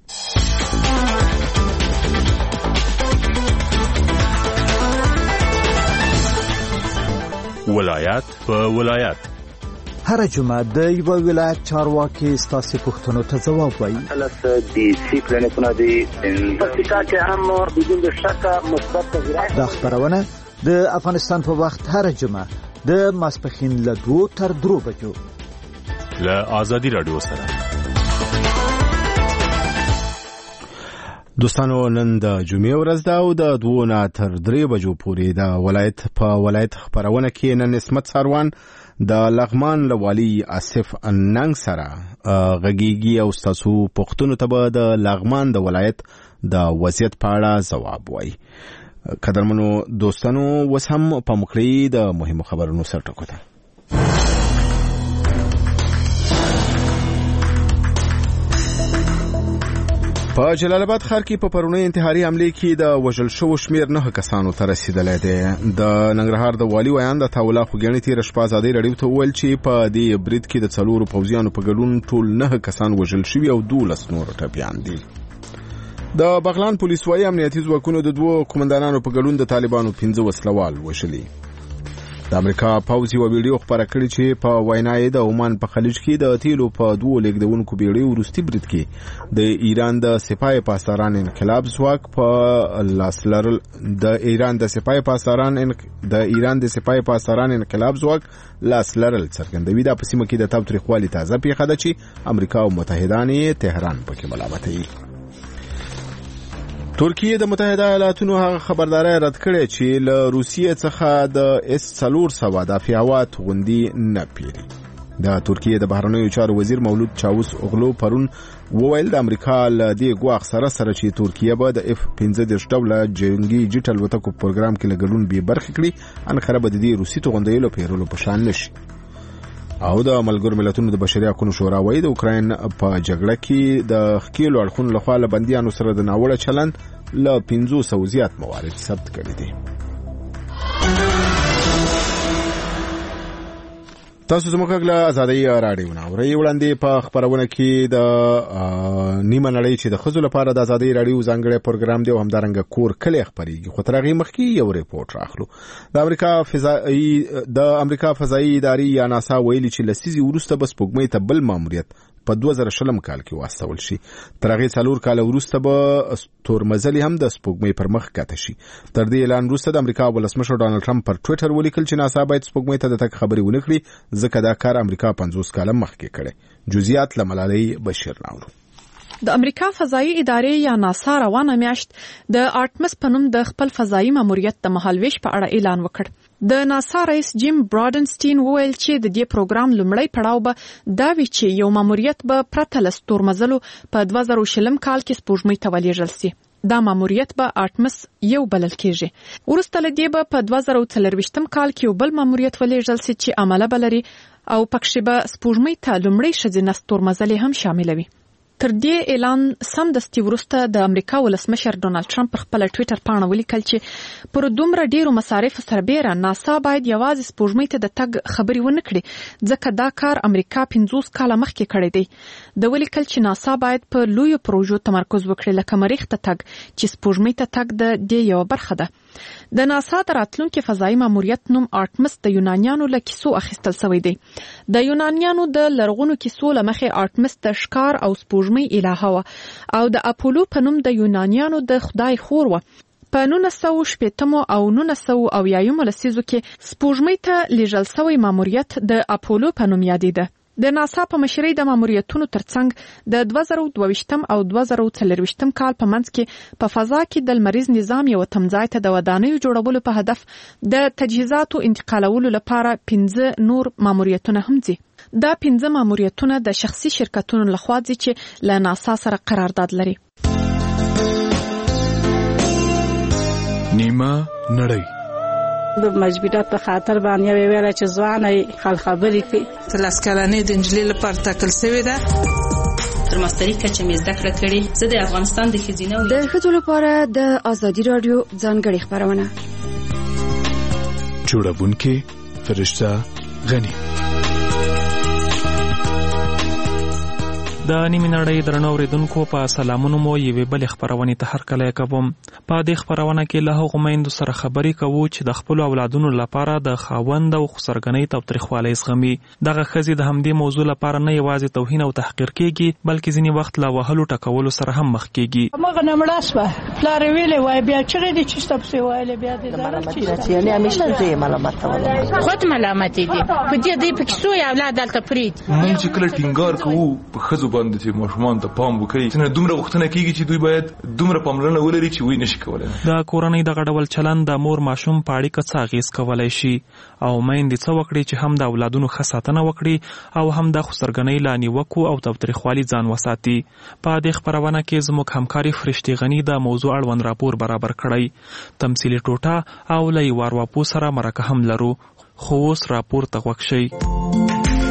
ولایت په ولایت هر جمعه د یو ولایت چارواکي ستاسو پوښتنو ته ځواب وایي. لس دي سی کلینیکونه دي پکتیکا کې هم بدون شک مثبت تغیرات. دا خبرونه د افغانستان په وخت هر جمعه د ماسپخین له دوه تر درو بجو له آزادي رادیو سره. دوستانو نن د جمعې ورځ ده او د دوه نه تر درې بجو پورې د ولایت په ولایت خبرونه کې نن اسمت ساروان د لغمان لوالي آصف اننګ سره غږیږي او تاسو پښتون ته به د لغمان د ولایت د وضعیت په اړه ځواب وایي. قدرمنو دوستانو وس هم په مخړی د مهمو خبرونو سره ټکو ده. په جلال آباد ښار کې په پرونی انتحاري حمله کې د وژل شوو شمیر نه کسانو ته رسیدلی دی. د ننګرهار د والي ویان د تاولا خوګڼې تیر شپه آزادۍ رادیو ته وویل چې په دې برید کې د څلورو پوځیانو په ګډون ټول نه کسان وژل شوي او دولس نور ټپیان دي. د بغلان پولیس وايي امنیتي ځواکونو د دوه قومندانانو په ګډون د طالبانو پنځه وسلوال وژلي. د امریکا پوځ یو ویډیو خبره کړې چې په وینا یې د عمان په خلیج کې د تیلو په دوه لیږدونکو بیړیو وروستي برید کې د ایران د سپاه پاسداران انقلاب ځواک په لاس لرل د ایران د سپاه پاسداران د ایران د سپاه پاسداران انقلاب ځواک لاس لرل څرګندوي. د پسیمه کې د تاوتریخوالي تازه پیښه ده چې امریکا او متحدان یې تهران پکې ملامتوي. ترکیه د متحده ایالاتونو هغه خبرداري رد کړې چې له روسیې څخه د اس څلور سوه دافعات غوندي نه پیري. د ترکیه د بهرنیو چارو وزیر مولود چاوس اوغلو پرون وویل د امریکا له دې ګواښ سره سره چې ترکیه به د اف پنځه دېرش ډوله جنګي جټ الوتکو پروګرام کې لګډون به برخه کړي انقره به د دې روسي توغندیلو پیرولو په شان نشي. او د ملګرو ملتونو د بشري حقوقو شورا وايي د اوکراین په جګړه کې د خکیلو اړخونو لخوا له بنديانو سره د ناوړه چلند له پنځه سوه زیات موارد ثبت کړي دي. تاسو زموږ له آزادۍ راډیو ناوري وړاندې په خبرونه کې د نیمه نړۍ چې د ښځو لپاره د آزادۍ راډیو ځانګړی پروګرام دی او همدارنګه کور کلی خبرېږي. خو تر هغې مخکې یو ریپورټ راخلو. د امریکا فضایي د امریکا فضایي ادارې یا ناسا ویلي چې لسیزې وروسته به سپوږمۍ ته بل ماموریت په دوه زره شلم کال کې واستول شي. تر هغې څلور کاله وروسته به تورمزلي هم د سپوږمۍ پر مخ کته شي. تر دې اعلان وروسته د امریکا ولسمشر ډانلډ ټرمپ پر ټویټر ولیکل چې ناسا باید سپوږمۍ ته د تګ خبرې ونه کړي ځکه دا کار امریکا پنځوس کاله مخکې کړی. جزئیات له ملالۍ بشیر ناورو. د امریکا فضایي ادارې یا ناسا روانه میاشت د آرټمس په نوم د خپل فضایي ماموریت د مهالویش په اړه اعلان وکړ. د ناسا رئیس جیم براډنسټین وویل چې د دې پروګرام لومړی پړاو به دا وي چې یو ماموریت به پرته له ستورمزلو په دوه زره شلم کال کې سپوږمۍ ته ولېږل سي. دا ماموریت به آرټمس یو بلل کېږي. وروسته له دې به په دوه زره څلرویشتم کال کې یو بل ماموریت ولېږل سي چې عمله بلري او پکښې به سپوږمۍ ته لومړی ښځینه ستورمزلې هم شاملوي. تر دې اعلان سم دستي وروسته د امریکا ولسمشر ډونالد ټرمپ پر خپل ټویټر پاڼه ولیکل چې پر دومره ډیرو مصارف سره بیره ناسا باید یوازې سپوږمۍ ته د تګ خبرې ونه کړي ځکه دا کار امریکا پنځوس کاله مخکې کړی دی. د ولیکل چې ناسا باید په لویو پروژو تمرکز وکړي لکه مریخ ته تګ چې سپوږمۍ ته تګ د دې یو برخه ده. د ناسا د راتلونکي فضایي ماموریت نوم آرټمس د یونانیانو له کیسو اخیستل شوی دی. د یونانیانو د لرغونو کیسو له مخې آرټمس د ښکار او سپوږمۍ الهه وه او د اپولو په نوم د یونانیانو د خدای خور وه. په نولس سوه شپېتمو او نولس سوه اویایمو لسیزو کې سپوږمۍ ته لیږل سوی ماموریت د اپولو په نوم یادېده. د ناسا په مشرۍ د ماموریتونو ترڅنګ د دوه زره دوه ویشتم او دوه زره څلور ویشتم کال په منځ کې په فضا کې د لمریز نظام یو تمځای ته د ودانیو جوړولو په هدف د تجهیزاتو انتقالولو لپاره پنځه نور ماموریتونه هم دي. دا پنځه ماموریتونه د شخصي شرکتونو لخوا دي چې له ناسا سره قرارداد لري. نیمه نړۍ د مجبوریت په خاطر باندې ویل چې ځواني خل خبرې کوي. تلاس کلنې د انجلۍ لپاره ټاکل شوې ده. تر ماستري کچه مې زده کړه کړې. زه د افغانستان د ښځینه د ښځو لپاره د ازادي رادیو ځانګړې خبرونه. جوړونکې فرشته غنی. د نیمه نړۍ درنو اوریدونکو په سلامونو مو یوې بلې خبرونې ته هرکلی کوم. په دې خبرونه کې له هغو میندو سره خبرې کوو چې د خپلو اولادونو لپاره د خاوند او خسرګنۍ تاوتریخوالی زغمي. دغه ښځې د همدې موضوع لپاره نه یوازې توهین او تحقیر کیږي بلکې ځینې وخت له وهلو ټکولو سره هم مخ کیږي. مغه نه مړه شوه پلار ویلې وای بیا چغې دي چې ستاسو وایلې بیا دې ملامتي راځي. یعنی همیشه زه ملامت ولوم خود ملامتي دي په دې دې پکې سو اولاد دلته پرید. مونږ چې کله ټینګار کوو په خزو باندې چې ماشومان ته پام وکړي چې دومره غوښتنه کیږي چې دوی باید دومره پاملرنه ولري چې وای نشي کولای. د کورنۍ دغه ډول چلند د مور ماشوم په اړیکه څه اغېز کولی شي او میندې څه وکړي چې هم د اولادونو ښه ساتنه وکړي او هم د خسرګنۍ له نیوکو او تاوتریخوالي ځان وساتي. په دې خپرونه کې زموږ همکاري فرشتې غني د موضوع اړوند راپور برابر کړی. تمثیلي ټوټه او له یو ارواپو سره مرکه هم لرو. خو اوس راپور ته غوږ شئ.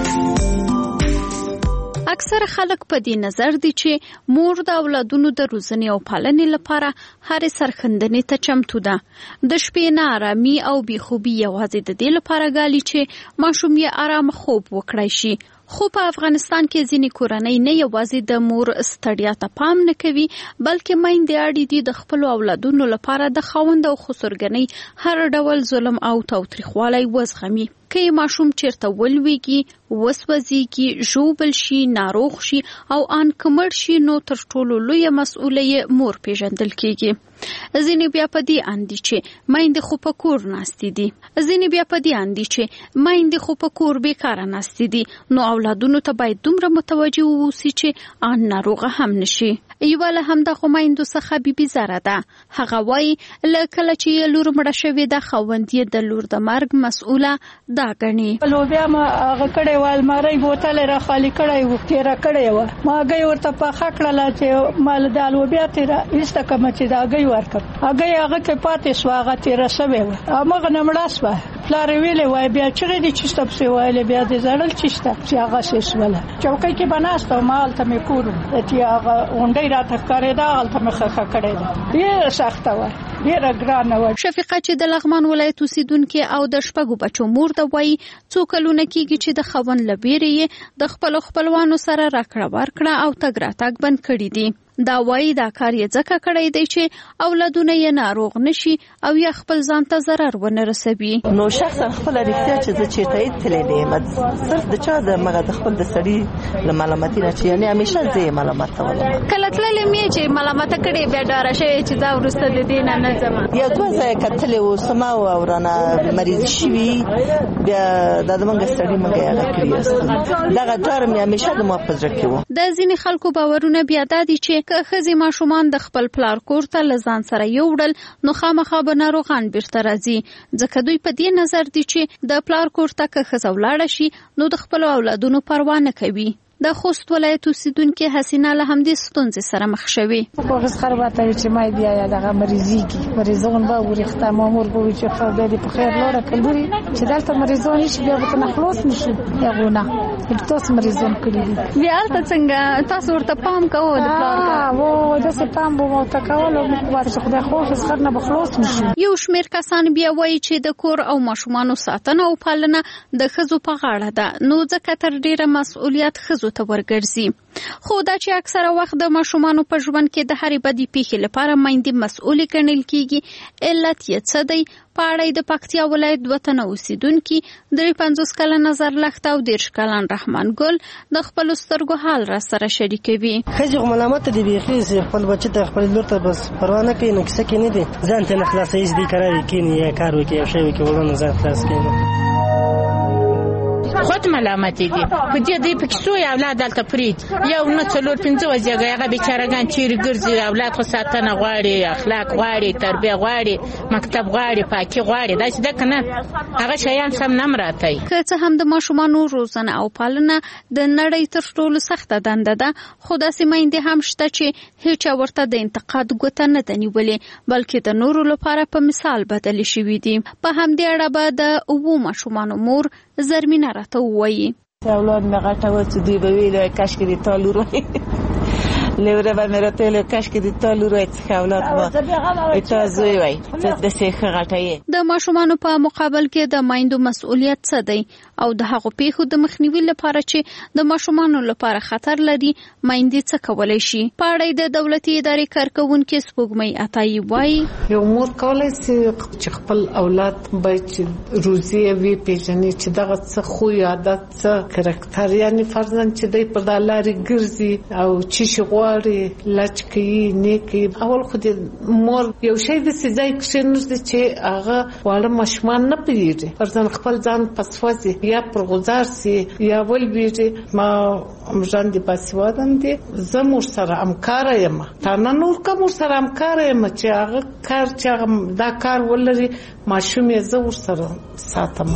اکثره خلک په دې نظر دي چې مور د اولادونو د روزنې او پالنې لپاره هرې سرښندنې ته چمتو ده. د شپې نه آرامي او بېخوبي یوازې د دې لپاره ګالي چې ماشوم یې آرامه خوب وکړی شي. خو په افغانستان کې ځینې کورنۍ نه یوازې د مور ستړیا ته پام نه کوي بلکې میندې اړې دي د خپلو اولادونو لپاره د خاوند او خسرګنۍ هر ډول ظلم او تاوتریخوالی وزغمي. که یې ماشوم چیرته ولویږي، وسوځېږي، ژوبل شي، ناروغ شي او ان کمړ شي نو تر ټولو لویه مسؤله یې مور پیژندل کیږي. ځینې بیا په دې اندي چې میندې خو په کور ناستې دي. ځینې بیا په دې اندي چې میندې خو په کور بیکاره ناستې دي نو اولادونو ته باید دومره متوجه واوسي چې ان ناروغه هم نشي. یوه له همدغو میندو څخه بیبي زره ده. هغه وایي له کله چې یې لور مړه شوې ده خاوند یې د لور د مرګ مسؤله دا ګڼي. لوبیا ما هغه کړی و المارۍ بوتل را خالي کړی و تېره کړی وه. ما هګۍ ورته پخه کړله چې ما د لوبیا تېره ایسته کړمه چې د هګۍ ورکړم. هګۍ هغه کې پاتې شوه هغه تېره شوې وه. همغه نه مړه شوه. پلار یې ویلې وای بیا چغې دي چې سته پسې ویلې بیا دې زړل چې شته چې هغه شې شوله. چوکۍ کې به ناسته وم هلته مې کور و چې هغه غونډۍ راته ښکارېده هلته مې ښخه کړې ده. ډېره سخته وه، ډېره ګرانه وه. شفیقه چې د لغمان ولایت اوسیدونکې او د شپږو بچو مور ده وایي څو کلونه کېږي چې د خاوند له بیرې یې د خپلو خپلوانو سره راکړه ورکړه او تګ راتګ بند کړي دي. دا وایي دا کار یې ځکه کړی دی چې اولادونه یې ناروغ نشي او یا خپل ځان ته ضرر ونه رسوي. نو شخصا خپل رښتیا چې زه چیرته یې تللی نه یم صرف د چا د مغه د خپل د سړي له ملامتي نه چې یعنې همیشه زه یې ملامته ولم. کله تللی م یې چې ملامته کړې بیا ډاره شوې چې دا وروسته د دې نه نه ځم. یو دوه ځایه کتلې اوسم او رانه مریض شوي بیا دا زموږ سړي موږ یې هغه کړي است. دغه ډار مې همیشه د ما په زړه کې و. د ځینې خلکو باورونه بیا دا دي چې که ښځې ماشومان د خپل پلار کور ته له ځان سره یوړل نو خامخا به ناروغان بیرته راځي. ځکه دوی په دې نظر دي چې د پلار کور ته که ښځه ولاړه شي نو د خپلو اولادونو پروا نه کوي. د خوست ولایت اوسیدونکې حسینه له همدې ستونزې سره مخ شوې. په خسخر باته چې ما بیا یا دغه مریضیږي مریضون به ورخته مامور به چې خو د په خیر لوړه کلوري چې دلته مریضون شي بیا به خلاص نشي یغونه تاسو مریضون کړی دي. بیا تاسو څنګه تاسو ورته پام کوو د پلار ها وو د څه پام بو مو تکول او مخبر چې خدای خو خسخر نه بخلاص نشي. یو شمیر کسان بیا وایي چې د کور او ماشومانو ساتنه او پالنه د ښځو په غاړه ده نو ځکه تر ډیره مسؤلیت ښځو ته ورګرځي. خو دا چې اکثره وخت د ماشومانو په ژوند کې د هرې بدې پیښې لپاره میندې مسؤلې ګڼل کیږي، علت یې څه دی؟ په اړه د پکتیا ولایت دوه تنه اوسیدونکي درې پنځوس کلن نظرلښته او دېرش کلن رحمان ګل د خپلو سترګو حال را سره شریکوي. ښځې خو ملامته دي بیخي، خپل بچي ته خپل لور ته بس پروا نه کوي، نو کیسه کې نه دي، ځان ته نه خلاصوي چې دی کراري کښېني یا کار وکړي یا شی وکړي، وړاندې ځان خلاص کوي. خود ملامتې دي په دې دی په کیسو اولاد دلته پرید یو نه څلور پنځه وځيږي، هغه بیچارهګان چیرې ګرځي، اولاد خو ساتنه غواړي، اخلاق غواړي، تربیه غواړي، مکتب غواړي، پاکي غواړي، داسې ده که نه؟ هغه شیان سم نه مراتی. که څه هم د ماشومانو روزنه او پالنه د نړۍ تر ټولو سخته دنده ده، خو داسې میندې هم شته چې هیچا ورته د انتقاد ګوته نه ده نیولې، بلکې د نورو لپاره په مثال بدلې شوي دي. په همدې اړه به د اوو ماشومانو مور زرمینه راته ووایي. اولاد مې غټه و چې دوی به ویل کاشکې دې تا لور وای، لوره به مې راته ویل کاشکې دې تا لور وای، څه اولاد به تا زوی وای، ته داسې ښه غټه یې. د ماشومانو په مقابل کې د میندو مسؤلیت څه دی او د هغو پیښو د مخنیوي لپاره چې د ماشومانو لپاره خطر لري، میندې څه کولی شي؟ په اړه د دولتي ادارې کارکوونکې سپوږمۍ عطایي وایي. یو مور کولی شي چې خپل اولاد باید چې روزي یې وي پېژني، چې دغه څه خوی عادت څه کرکټر، یعنی فرضاً چې دی په دا لارې ګرځي او چې شي غواړي لچ کوي نه کوي. اول خو د مور یو شی داسې ځای کښېنږدي چې هغه واړه ماشومان نه پوهېږي، فرضاً خپل ځان په سوځي یا پرغوزار سي یا ولویږي. ما ژوند باسوادم دي، زه مور سره همکاره یم، تا نه نور کوم ور سره همکاره یم چې هغه کار چې هغه دا کار ولري ماشوم یې زه ورسره ساتم.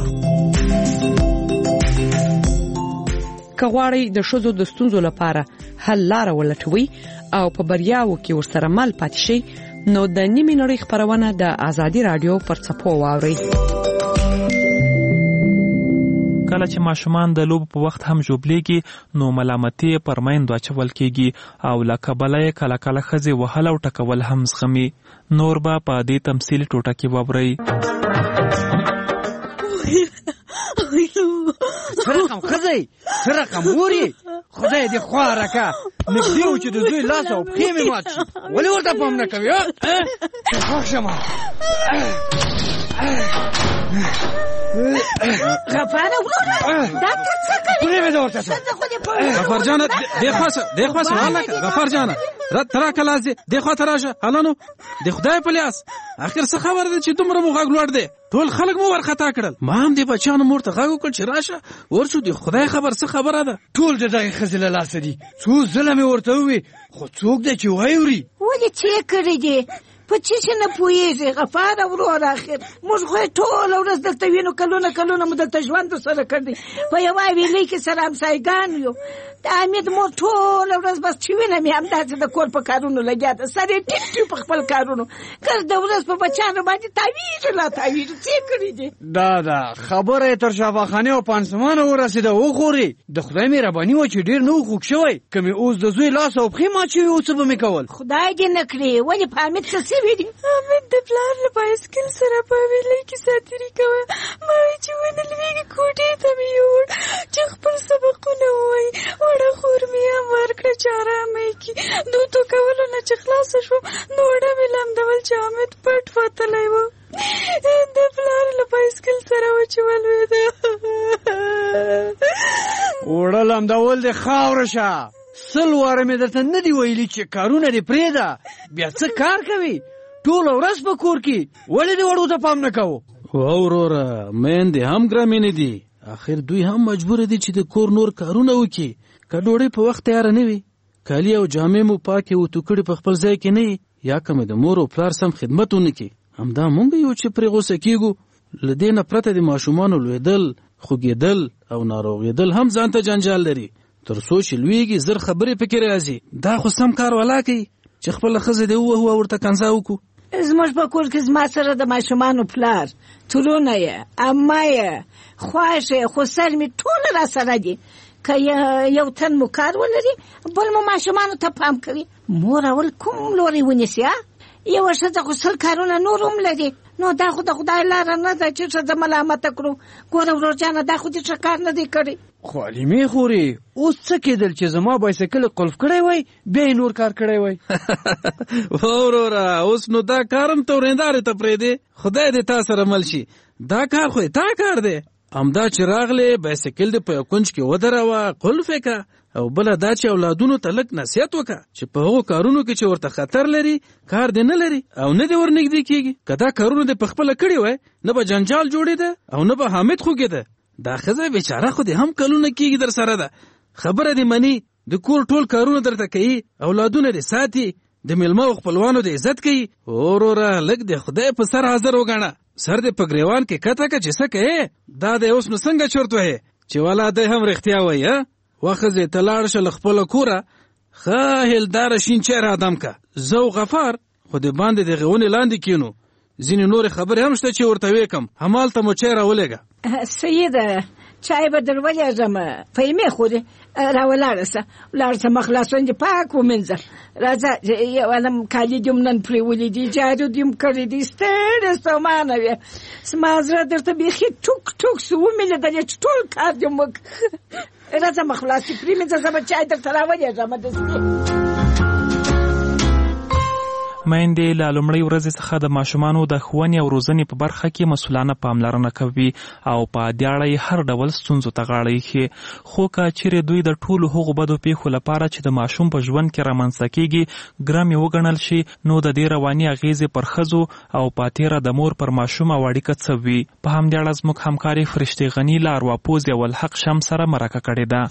که غواړئ د ښځو د ستونزو لپاره حل لاره ولټوي او په بریاوو کې ورسره مل پاتې شي، نو د نیمې نړۍ خپرونه د آزادي رادیو پر څپو واورئ. کله چې ماشومان د لوبو په وخت هم ژوبلیږي، نو ملامتي پر میندو اچول کیږي او له کبله یې کله کله ښځې وهل او ټکول هم زغمي. نور به په دې تمثیلي ټوټه کې واورئ. څه رقم ښځئ، څه رقم مور یې، خدای دې خوا راکړه، نږدې و چې د زوی لاس او پښې مې مات شي، ولې ورته پام نه کوې؟ خوښ شمه غفاره وروره، دا ته څه کوې؟ پرېږده ورته څه غفار جانه دې خوا څه دې خوا څه هلکه غفار جانه ته راکه لاس دې دې خوا ته راشه هلانو د خدای په لیاس. اخر څه خبره ده چې دومره مو غږ لوړ دی؟ ټول خلک مو ورخطا کړل. ما هم دې بچیانو مور ته غږ وکړ چې راشه ورشو، د خدای خبر څه خبره ده؟ ټول د دغې ښځې له لاسه دي، څو ځله مې ورته ووې، خو څوک دی چې واوري؟ ولې څه یې کړي دي؟ په څه شي نه پوهېږي غفاره وروره؟ اخر موږ خو یې ټوله ورځ دلته وینو، کلونه کلونه مو دلته ژوند سره کړی، په یوه حویلۍ کې سره همسایګان یو. د حمید مور ټوله ورځ بس چې وینم یې همداسې د کور په کارونو لګیا ده، سر یې ټیټ ټیټ په خپل کارونو، ګرده ورځ په بچیانو باندې تاویږي لا تاویږي. څه یې کړي دي؟ دا ده خبره یې تر شفاخانې او پانسمانه ورسېده، وخورې. د خدای مهرباني وه چې ډېر نه و خوږ شوی، که مې اوس د زوی لاس او پښې مات شوي و څه به مې کول؟ خدای دې نه کړي. ولې په حمید څه سوي دي؟ حمید د پلار له بایسکل سره په حویلۍ کې ساتیري کوه، ما وایي چې ونه لوېږي کوټې ته مې یوړ چې خپل سبقونه ووایي، وړه خور مې هم ورکړه چې ارامه یې کړي. دوتو کولو نه چې خلاصه شوم، نو وړه مې لمدول چې حمید پټ وتلی و، د پلار له بایسکل سره و چې ولوېده. وړه لمدول دې خاوره شه، سل واره مې درته نه دي ویلي چې کارونه دې پرېږده، بیا څه کار کوي؟ ټوله ورځ په کور کې، ولې دې وړو ته پام نه کوو؟ او وروره میندې هم ګرمې دي، اخر دوی هم مجبور دي چې د کور نور کارونه وکړي. که ډوډۍ په وخت تیاره نه وي، کالي او جامې مو پاکې او توکړې په خپل ځای کې نه وي، یا که مې د مور او پلار سم خدمت ونه کړي، همدا مونږ یو چې پرې غوسه کېږو. له دې نه پرته د ماشومانو لویدل، خوږېدل او ناروغېدل هم ځان ته جنجال لري. تر څو چې لویږي زر خبرې پکې راځي. دا خو سم کار ولا کوي چې خپله ښځه دې ووهو او ورته کنځا وکړو. زموږ په کور کې زما سره د ماشومانو پلار، ترونه یې، عمه یې، خواښ یې، خو سر مې ټوله را سره دي. که یو تن مو کار ولري، بل مو ماشومانو ته پام کوي. مور اول کوم لوري ونیسي؟ یوه ښځه خو سل کارونه نور هم لري. نو دا خو د خدای لاره نه ده چې ښځه ملامته کړو. ګوره ورور جانه، دا خو دې ښه کار نه دی کړی. خو علمي خوري اوس څه کېدل چې زما بایسکل قلف کړی وای بیا نور کار کړی وای وروره اوس نو دا کارم تورندار ته پرېږدې خدای دې تا سره مل شي دا کار خو تا کار دی همدا چې راغلې بایسکل دې په کونج کې ودروه قلف یې کړه او بله دا چې اولادونو ته لږ نصیحت وکړه چې په هغو کارونو کې چې ورته خطر لري کار دې نه لري او نه دې ورنږدې کېږي که دا کارونه دې پخپله کړي وای نه به جنجال جوړېده او نه به حامد خوږېده دا ښځه بیچاره خو دې هم کلونه کېږي در سره ده خبره دې مني د کور ټول کارونه درته کوي اولادونه دې ساتي د میلمه او خپلوانو دې عزت کوي وروره لږ دې خدای په سر حاضر وګڼه سر دې په ګریوان کې کته که چې څه کوې دا دې اوس نو څنګه چورت وهې چې والا دی هم رښتیا وایي ها وښځې ته لاړ شه له خپله کوره ښه هیلداره شین چای رادم که زه او غفار خو د باندې د غونې لاندې کینو ځینې نورې خبرې هم شته چې ورته ویکم همالته مو چای راولېږه سیده چای به در ولېږم فهمې خورې راولاړه شه ولاړ شه مخلاصون دې پاک ومینځه راځه یو عالم کالي دې هم نن پرېولي دي جارو دې هم کړی دي ستړې ستومانه وې زما زړه درته بیخي ټوک ټوک سو ومېلېدلې چې ټول کار دې وک راځه مخلاصې پرېمینځه زه به چای درته راولېږم داسې میندې له لومړۍ ورځې څخه د ماشومانو د ښوونې او روزنې په برخه کې مسؤلانه پاملرنه کوي او په دیاړه یې هر ډول ستونزو ته غاړه ایښي خو که چیرې دوی د ټولو هغو بدو پیښو لپاره چې د ماشوم په ژوند کې رامنځته کېږي ګرمې وګڼل شي نو د دې رواني اغېزې پر ښځو او په تېره د مور پر ماشوم او اړیکه څه وي په همدې اړه زموږ همکارې فرشتې غني له ارواپوز او الحق شم سره مرکه کړې ده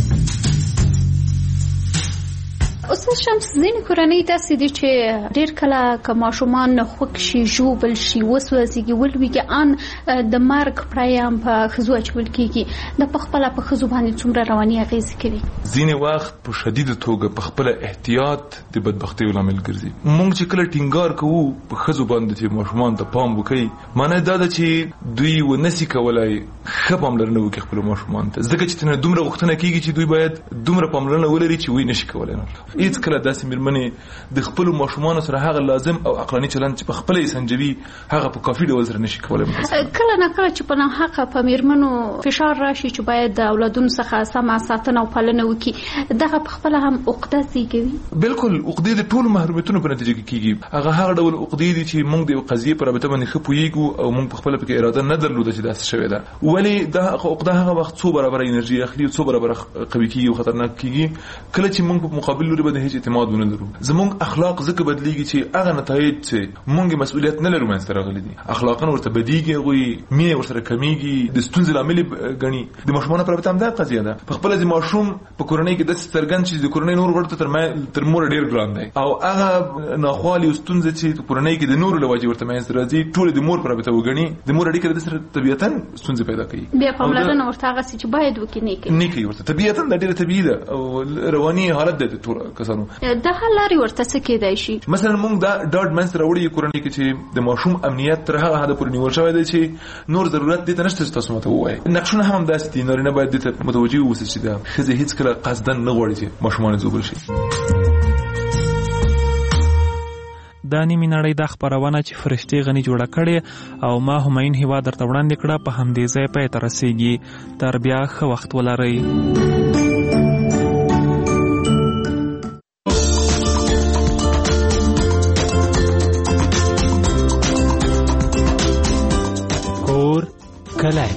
استاد شمس ځینې کورنۍ داسې دي چې ډېر کله که ماشومان خوږ شي ژوبل شي وسوځېږي ولوېږي ان د مرګ پړیام په ښځو اچول کېږي دا په خپله په ښځو باندې څومره رواني اغېزې کوي ځینې وخت په شدیده توګه په خپله احتیاط د بدبختیو لامل ګرځي موږ چې کله ټینګار کوو په ښځو باندې چې ماشومان ته پام وکوي معنی دا ده چې دوی ونسي کولی ښه پاملرنه وکړي خپلو ماشومان ته ځکه چې ترنه دومره غوښتنه کېږي چې دوی باید دومره پاملرنه ولري چې وی نشي کولی هیڅ کله داسې مېرمنې د خپلو ماشومانو سره هغه لازم او عقلاني چلند چې په خپله یې سنجوي هغه په کافي ډول سره نشي کولی کله نه کله چې په ناحقه په مېرمنو فشار راشي چې باید د اولادونو څخه سمه ساتنه او پالنه وکړي دغه په خپله هم عقده زېږوي بلکل عقدې د ټولو محرومیتونو په نتیجه کې کېږي هغه هغه ډول عقدې دي چې موږ د یو قضیې په رابطه باندې ښه پوهېږو او موږ په خپله پکې اراده نه درلوده چې داسې شوې ده ولې دا عقده هغه وخت څو برابره انرژي اخلي څو برابره قوي کېږي او خطرناک کېږي کله چې موږ په مقابل لوري باندې هیڅ اعتماد ونه لرو زموږ اخلاق ځکه بدلیږي چې هغه نتایج چې موږ مسؤلیت نه لرو منځته راغلي دي اخلاقا ورته بدیږي هغوی مینه ورسره کمیږي د ستونزې لامل ګڼي د ماشومانو په رابطه هم دا قضیه ده په خپله د ماشوم په کورنۍ کې داسې څرګند چې د کورنۍ نور غړو ته تر مور ډېر ګران دی او هغه ناخوالې او ستونزې چې په کورنۍ کې د نورو له وجې ورته منځته راځي ټولې د مور په رابطه وګڼي د مور اړیکه د سره طبیعتا ستونزې پیدا کوي بیا پاملرنه ورته هغسې چې باید وکړي نه کوي نه کوي ورته طبیعتا دا ډېره طبیعي ده او رواني حالت دی د ټولو کسانو د حل لارې ورته څه کېدای شي مثلا موږ دا ډاډ منځته راوړي کورنۍ کې چې د ماشوم امنیت تر هغه حده پورې نیول شوی دی چې نور ضرورت دې ته نشته چې تاسو ماته ووایئ نقشونه هم همداسې دي نارینه باید دې ته متوجه واوسي چې دا ښځې هېڅکله قصدا نه غواړي چې ماشومان یې ځوبل شي دا نیمې نړۍ دا خپرونه چې فرشتې غني جوړه کړې او ما همایون هیوا درته وړاندې کړه په همدې ځای پای ته رسېږي تر بیا ښه وخت ولرئ کور کلی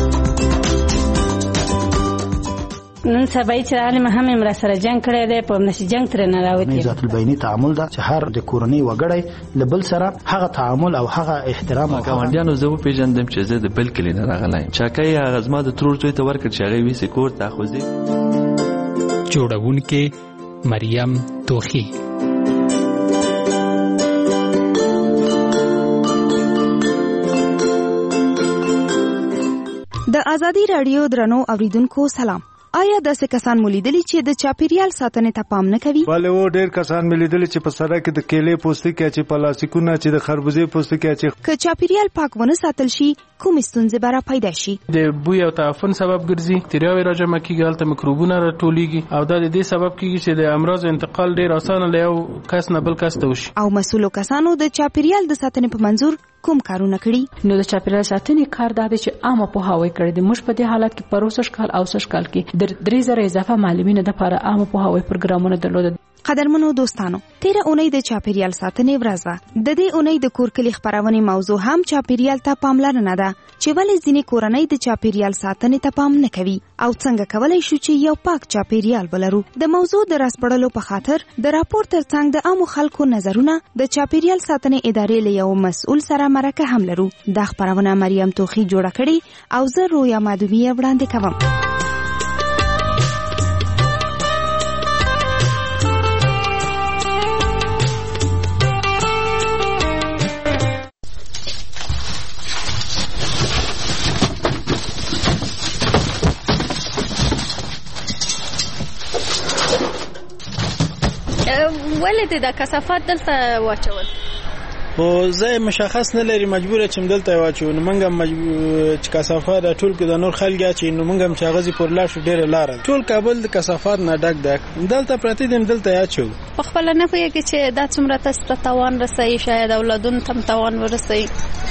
نن سبا چې عالم هم امر سره جنگ کړی دی په نشي جنگ تر نه راوتی ذات البینی تعامل دا چې هر د کورنۍ وګړی لبل سره هغه تعامل او هغه احترام او ګاونډیانو زه پیژندم چې زه د بل کلی نه راغلی چاکای هغه زما د ترور زوی ته ورکړ چې هغه وی سکور تاخذي جوړونکې مریم توخی د ازادي رادیو درنو اوریدونکو سلام آیا داسې کسان مولیدلی چې د چاپیریال ساتنې ته پام نه کوي؟ بله و ډېر کسان مولیدلی چې په سړک کې د کیلې پوستکي اچي پلاستیکونه چې د خربوزې پوستکي اچي که چاپیریال پاک ونه ساتل شي کومې ستونزې به را پیدا شي؟ د بوی او تعفن سبب ګرځي تیریاوې راجمع کېږي هلته میکروبونه راټولیږي او دا د دې سبب کېږي چې د امراض انتقال ډېر اسانه له یو کس نه بل کس ته وشي او مسؤلو کسانو د چاپیریال د ساتنې په منظور کوم کارونه کړي. نو د چاپیریال ساتنې کار دا دی چې عامه پوهاوی کړی دی. موږ په دې حالت کې په روسش کال او سش کال کې د درې زره اضافه معلمینو د لپاره عامه پوهاوی پروګرامونه درلودل. قدرمنو دوستانو، تیره اونۍ د چاپیریال ساتنې ورځ وه. د دې اونۍ د کور کلي خپرونې موضوع هم چاپیریال ته پاملرنه ده چې ولې ځینې کورنۍ د چاپیریال ساتنې ته پام نه کوي او څنګه کولی شو چې یو پاک چاپیریال ولرو. د موضوع د راسپړلو په خاطر د راپور ترڅنګ د عامو خلکو نظرونه د چاپیریال ساتنې ادارې له یو مسؤل سره مرکه هم لرو. دا خپرونه مریم توخی جوړه کړې او زه رویا مادومی وړاندې کوم. ولې د کثافات دلته واچول؟ او زه مشخص نه لري مجبور چې دلته واچو. نو موږ مجبور چې کثافات ټول کې د نور خلک چې نو موږ هم چې غزي پر لا شو ډېر لار ټول کابل د کثافات نه ډک ډک دلته پرتی دیم دلته واچو. په خپل نه پوهیږي چې دا څومره تاسو ته تاوان رسي، شاید اولادونو ته تاوان ورسي.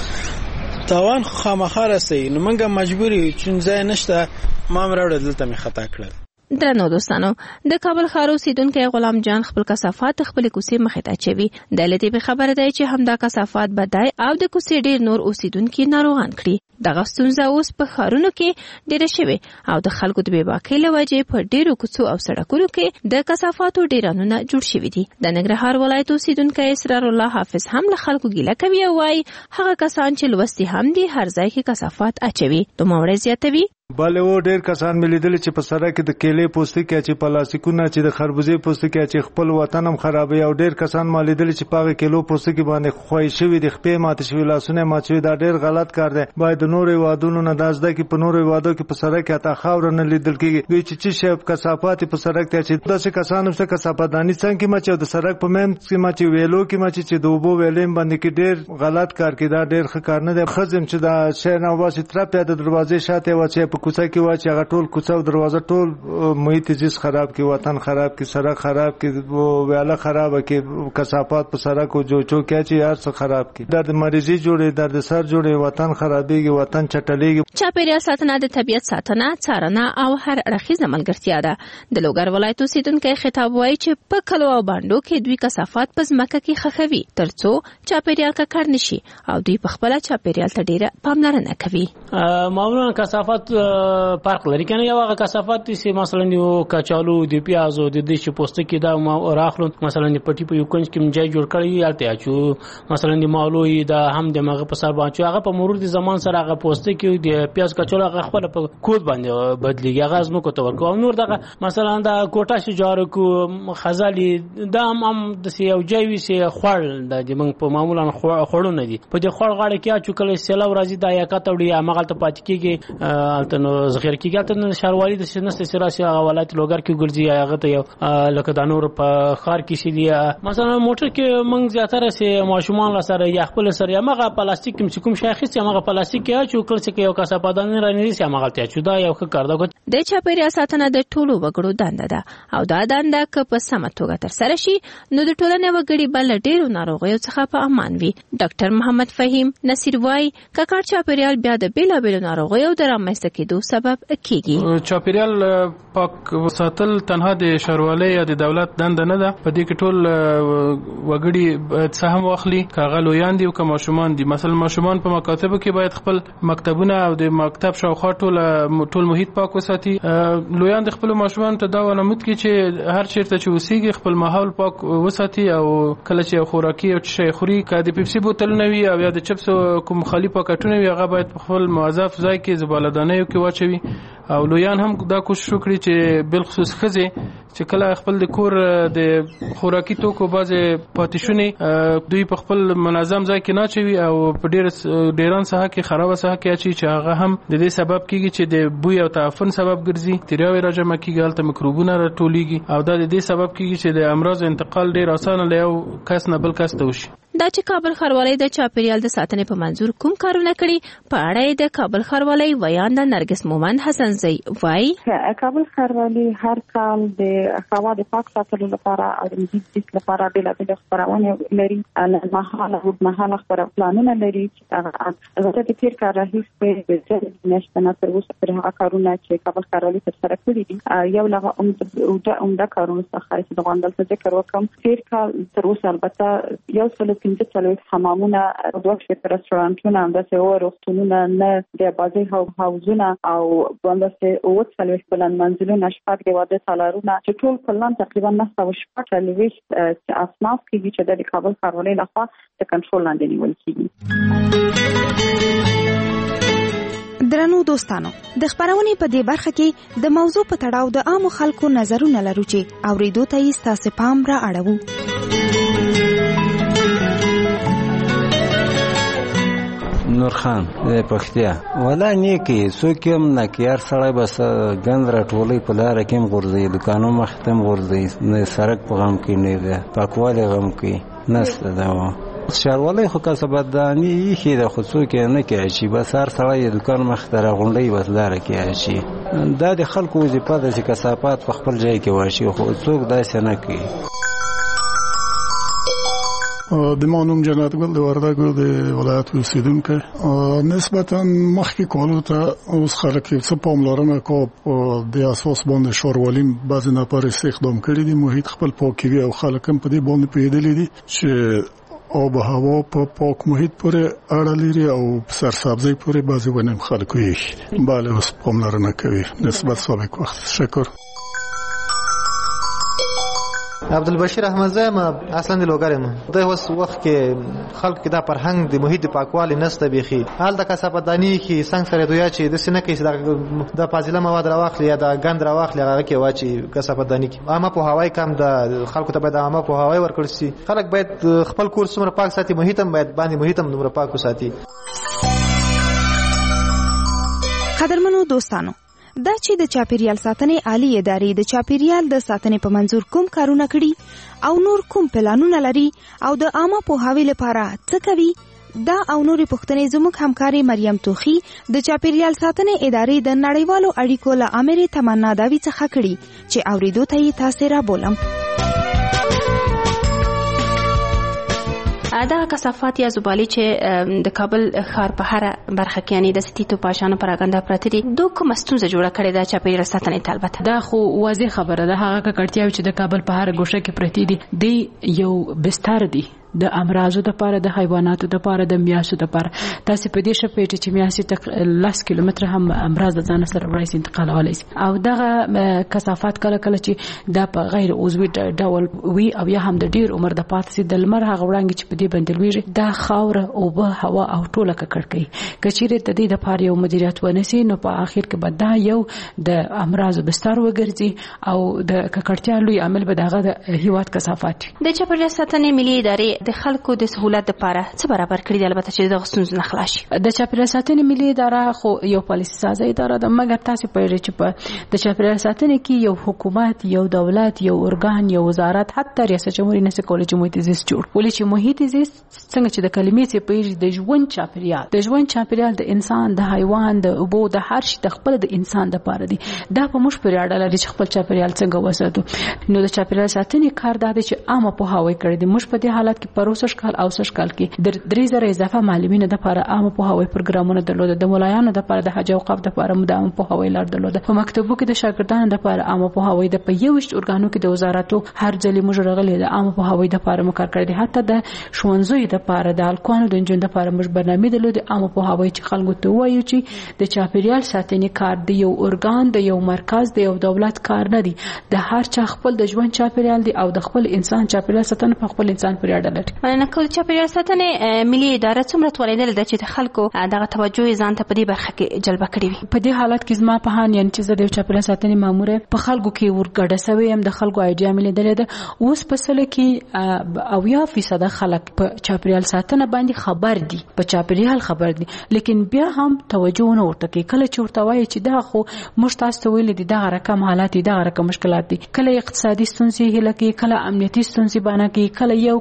تاوان خامخا رسي. نو موږ مجبور یو چې ځای نشته ما مروړه دلته می خطا کړل. درنو دوستانو، د کابل ښار اوسیدونکی غلام جان خپل کثافات خپل کوڅې مخې ته اچوي. د لدې به خبره ده چې همدا کثافات بدای او د کوڅې ډیر نور اوسیدونکي ناروغان کړي. دغه ستونزه اوس په ښارونو کې ډیره شوې او د خلکو د بېباکۍ له وجې په ډیرو کوڅو او سړکونو کې د کثافاتو ډیرانونه جوړ شوي دي. د ننګرهار ولایت اوسیدونکی اسرار الله حافظ هم له خلکو ګیله کوي او وايي هغه کسان چې لوستي هم دي هر ځای کې کثافات اچوي. نوموړی زیاتوي بله و ډیر کسان ملیدل چې په سره کې د کېلې پوستکي چې پلاستیکونه چې د خربوزې پوستکي چې خپل وطن هم خرابوي او ډیر کسان ملیدل چې پاغه کیلو پوستکي باندې خوای شوی د خپې ماته شوی لاسونه ماته شوی دا ډیر غلط کار دی. باید د نورو وادونو نه دازده کې په نورو وادو کې په سره کې اته خاور نه لیدل کېږي چې چې شپ کثافات په سره کې چې داسې کسانو څخه کثافاتداني څنګه مچو د سړک په مم کې مچ ویلو کې مچ چې د وبو ویلم باندې کې ډیر غلط کار کوي. دا ډیر ښه کار نه دی. خزم چې دا شی نه واسي ترپیا د دروازې شاته و چې په کوڅه کې و چې ټول کوڅه او دروازه ټول محیط زیست خراب کی، وطن خراب کی، سړک خراب کی، ویاله خراب کی، کثافات په سړک او جو چو کې چې هر څه خراب کی. درد مریضي جوړي، درد سر جوړي، وطن خرابېږي، وطن چټلېږي. چاپیریال ساتنه د طبیعت ساتنه، څارنه او هر اړخیزه ملګرتیا ده. د لوګر ولایت اوسیدونکي خطاب وایي چې په کلو او باندو کې دوی کثافات په ځمکه کې خښوي ترڅو چاپیریال ککړ نشي او دوی په خپل چاپیریال ته ډیره پاملرنه کوي. معمولا کثافات فرق لري کنه. یو هغه کثافات چې مثلا یو کچالو د پیازو د دې چې پوستکي دا راخلو مثلا د پټي په یو کنج کې ځای جوړ کړی یالته اچو مثلا د مالوی دا هم د مغه په سر باندې هغه په مرور د زمان سره هغه پوستکي د پیاز کچالو هغه خپل په کود باندې بدلیږي. هغه زمو کو تور کو نور دغه مثلا دا کوټه شي جوړ کو خزالي دا هم د یو ځای وي سي خړ د موږ په معمولا خړو نه دي په دې خړ غاړه کې اچو کله سیلاب راځي دا یا کټوړي هغه ته پات کېږي الته نو زغیر کېږي ته شاروالي د سنست سراسي هغه ولایت لوګر کې ګرځي هغه ته یو لکه د نور په خار کې شي دی مثلا موټر کې موږ زیاتره سي ماشومان لا سره یا خپل سره هغه پلاستیک کوم کوم شای خسته هغه پلاستیک کې چې کله چې یو کثافاتدان رانیږي سي هغه ته چې دا یو ښه کار ده. د چاپیریال ساتنه د ټولو وګړو دنده ده او دا دنده که په سمه توګه تر سره شي نو د ټولنې وګړي بل ډیرو ناروغیو څخه په امان وي. ډاکټر محمد فهیم نصیر وايي ککړ چاپیریال بیا د بیلابیلو ناروغیو د رامنځته کېدو سبب کیږي. چاپیریال پاک ساتل تنها د شاروالۍ یا د دولت دنده نه ده. په دې کې ټول وګړي باید سهم واخلي، کاغه لویان دي او که ماشومان دي. مثلا ماشومان په مکاتبو کې باید خپل مکتبونه او د مکتب شاوخوا ټول ټول محیط پاک وساتي. لویان د خپل ماشومان ته دا ولمت کې چې هر چیرته چې وسیږي خپل ماحول پاک وساتي او کله چې خوراکي او شي خوري که د پیپسي بوتلونه وي او یا د چپس کوم خالی پاکټونه وي هغه باید په خپل موظف ځای کې زباله‌دانیو کې واچوي. او لویان هم دا کوشش وکړي چې بل خصوص خزه چې کله خپل د کور د خوراکي توکو بازه پاتیشونه دوی په خپل منظم ځای کې نه چوي او په ډیر ډیران ساحه کې خراب ساحه کې اچي چې هغه هم د دې سبب کیږي چې د بوی او تعفن سبب ګرځي. تیراوي راجمه کیږي البته میکروبونه راټولېږي او دا د دې سبب کیږي چې د امراض انتقال ډیر اسانه له یو کس نه بل کس ته وشي. دا چې کابل ښاروالۍ د چاپیریال د ساتنې په منظور کوم کارونه کړي په اړه د کابل ښاروالۍ ویاند نرګس مومند حسنزی وایي کابل ښاروالۍ هر کال د هوا د پاک ساتلو لپاره او د محیط لپاره بېلابېلې خپرونې لري. لنډمهاله اوږدمهاله خپرونې پلانونه لري چې هغه د تېر کال راهیسې د څلورو میاشتو نه تر اوسه پورې هغه کارونه چې کابل ښاروالۍ ترسره کړي دي یو له هغه عمده کارونو څخه چې د غونډل څخه ذکر وکړم تېر کال تر اوسه البته یو سل پنځه څلوېښت حمامونه دوه شپېته رسټورانټونه همداسې اووه روغتونونه نه د بازۍ حوضونه او همداسې اووه څلوېښت بلند منزلونه شپږ د واده تالارونه چې ټول کلان تقریبا نهه سوه شپږ څلوېښت اصناف کېږي چې د کابل ښاروالۍ لخوا د کنټرول لاندې نیول کېږي. درنو دوستانو د خبرونې په دې برخه کې د موضوع په تړاو د عامو خلکو نظرونه لرو چې اوریدو ته یې ستاسو پام را اړوو. نور خان پختیا ولا نیکی څوک هم نکیار سړی بس ګند راټولۍ په لاره کې هم غورځي دکانو مخې ته هم غورځي نه سړک په غم کې نه دی پاکوالي غم کې نسته دا ښاروالۍ خو کسبداني ایښې ده خو څوک یې نه کوي چې بس هر سړی دکان مخې ته راغونډوي بس لاره کې اچي دا د خلکو وظیفه ده چې کثافات په خپل ځای کې واچوي خو څوک داسې نه کوي. د ما نوم جنت ګل د وردګو د ولایت اوسیدونکی نسبتا مخکې کولو ته اوس خلک څه پاملرنه کوي د اساس باندې ښاروالۍ بعضې نفر استخدام کړي دي محیط خپل پاکوي او خلک هم په دې باندې پوهېدلي دي چې آب و هوا په پاک محیط پورې اړه لري او سرسبزۍ پورې بعضې ونې هم خلکو ایښي دي. بله اوس پاملرنه کوي نسبت سابق وخت. شکر. عبدالبشیر احمدزی ما اصلا د لوګر یم د اوس وخت کې خلک کې دا فرهنګ د محیط د پاکوالي نسته بیخي حال د کثافاتداني کې څنګه سره دوی چې د سینه کې د فاضله مواد راواخلي یا د ګند راواخلي هغه کې واچي کثافاتداني کې عامه په هوای کم د خلکو ته باید عامه په هوای ورکړل شي خلک باید خپل کور څومره پاک ساتي محیط هم باید باندې محیط هم دومره پاک وساتي. قدرمنو دوستانو دا چې د چاپیریال ساتنې عالی ادارې د چاپیریال د ساتنې په منظور کوم کارونه کړي او نور کوم پلانونه لري او د عامه پوهاوي لپاره څه کوي دا او نورې پوښتنې زموږ همکارې مریم توخی د چاپیریال ساتنې ادارې د نړیوالو اړیکو له امرې تمنا داوی څخه کړي چې اوریدو ته یې تاسې را بولم. دا کثافات یا زبالې چې د کابل ښار په هر برخه کې یعنی د ستیتو پاشانو پراګنده پراته دي دوه کوم ستونزه جوړه کړې ده چاپیریال ساتنې ته البته دا خو واضح خبره ده هغه ککړتیاوې چې د کابل په هر ګوشه کې پرتی دي د یو بستر دي د امراضو د پاره د حیواناتو د پاره د میاسو د پاره تاسو په دې شپه چې میاسي تق لاس کیلومتر هم امراض د ځان سره وړي انتقالولای شي او دغه کثافات کله کله چې د په غیر عضوي ډول وي او یا هم د ډیر عمر د پات سي د لمر هغه وړاندې چې په دې باندې لويږي دا خاور او به هوا او ټوله ککړکۍ کچيره د دې د پاره یو مدیریت ونسي نو په اخر کې به دا یو د امراض بستر وګرځي او د ککړتیا لوی عامل به دغه د هیواد کثافات د چاپیریال ساتنې ملي ادارې د خلکو د سہولت لپاره څه برابر کړی دی البته چې د ستونزو نه خلاص شي. د چاپیریال ساتنې ملي اداره خو یو پالیسي سازه اداره ده مګر تاسو په اړه چې په د چاپیریال ساتنې کې یو حکومت یو دولت یو ارګان یو وزارت حتی ریاست جمهوریت نشي کولای چې محیط زیست جوړ کړي چې محیط زیست څنګه چې د کلمې څخه پیږي د ژوند چاپیریال د ژوند چاپیریال د انسان د حیوان د اوبو د هر شي د خپل د انسان د پاره دی دا په موږ پرې اړه لري چې خپل چاپیریال څنګه وساتو نو د چاپیریال ساتنې کار دا دی چې عامه پوهاوی کړی دی موږ په دې حالت کې پروسش کال او سش کال کې د درې زره اضافه معلمین د لپاره عامه پوهاوی پروګرامونه درلود د مولایانو د لپاره د حج او قاف د لپاره مدام پوهاوی لار درلود په مکتبو کې د شاګردانو د لپاره عامه پوهاوی د پېوښت ارګانو کې د وزارتو هر ځلې موږ رغلي د عامه پوهاوی د لپاره مقرر کړی دی حتی د شونځوي د لپاره د الکوانو د انجن د لپاره موږ برنامه درلود عامه پوهاوی چې خلکو ته وایو چې د چاپیریال ساتنې کار دی یو ارګان د یو مرکز د یو دولت کار نه دی د هر چا خپل د ژوند چاپیریال دی او د خپل انسان چاپیریال ساتنه په خپل انسان پورې اړه لري. نه کول چاپیریال ساتنې ملي اداره څومره تولیدل د چې خلکو دغه توجه ځان ته په دې برخه کې جلب کړی په دې حالت کې زما په هان یعنی چې زه د چاپیریال ساتنې مامور په خلکو کې ورګډه سوی هم د خلکو ایډیا ملي درلوده اوس په سل کې او یا فیصد خلک په چاپیریال ساتنه باندې خبر دي په چاپیریال خبر دي لیکن بیا هم توجه نه ورته کوي کله چې ورته وایي چې دا خو موږ تاسو ته ویل دي دا رقم حالات دا رقم مشکلات دي کله اقتصادي ستونزې هله کې کله امنیتي ستونزې باندې کې کله یو کله بل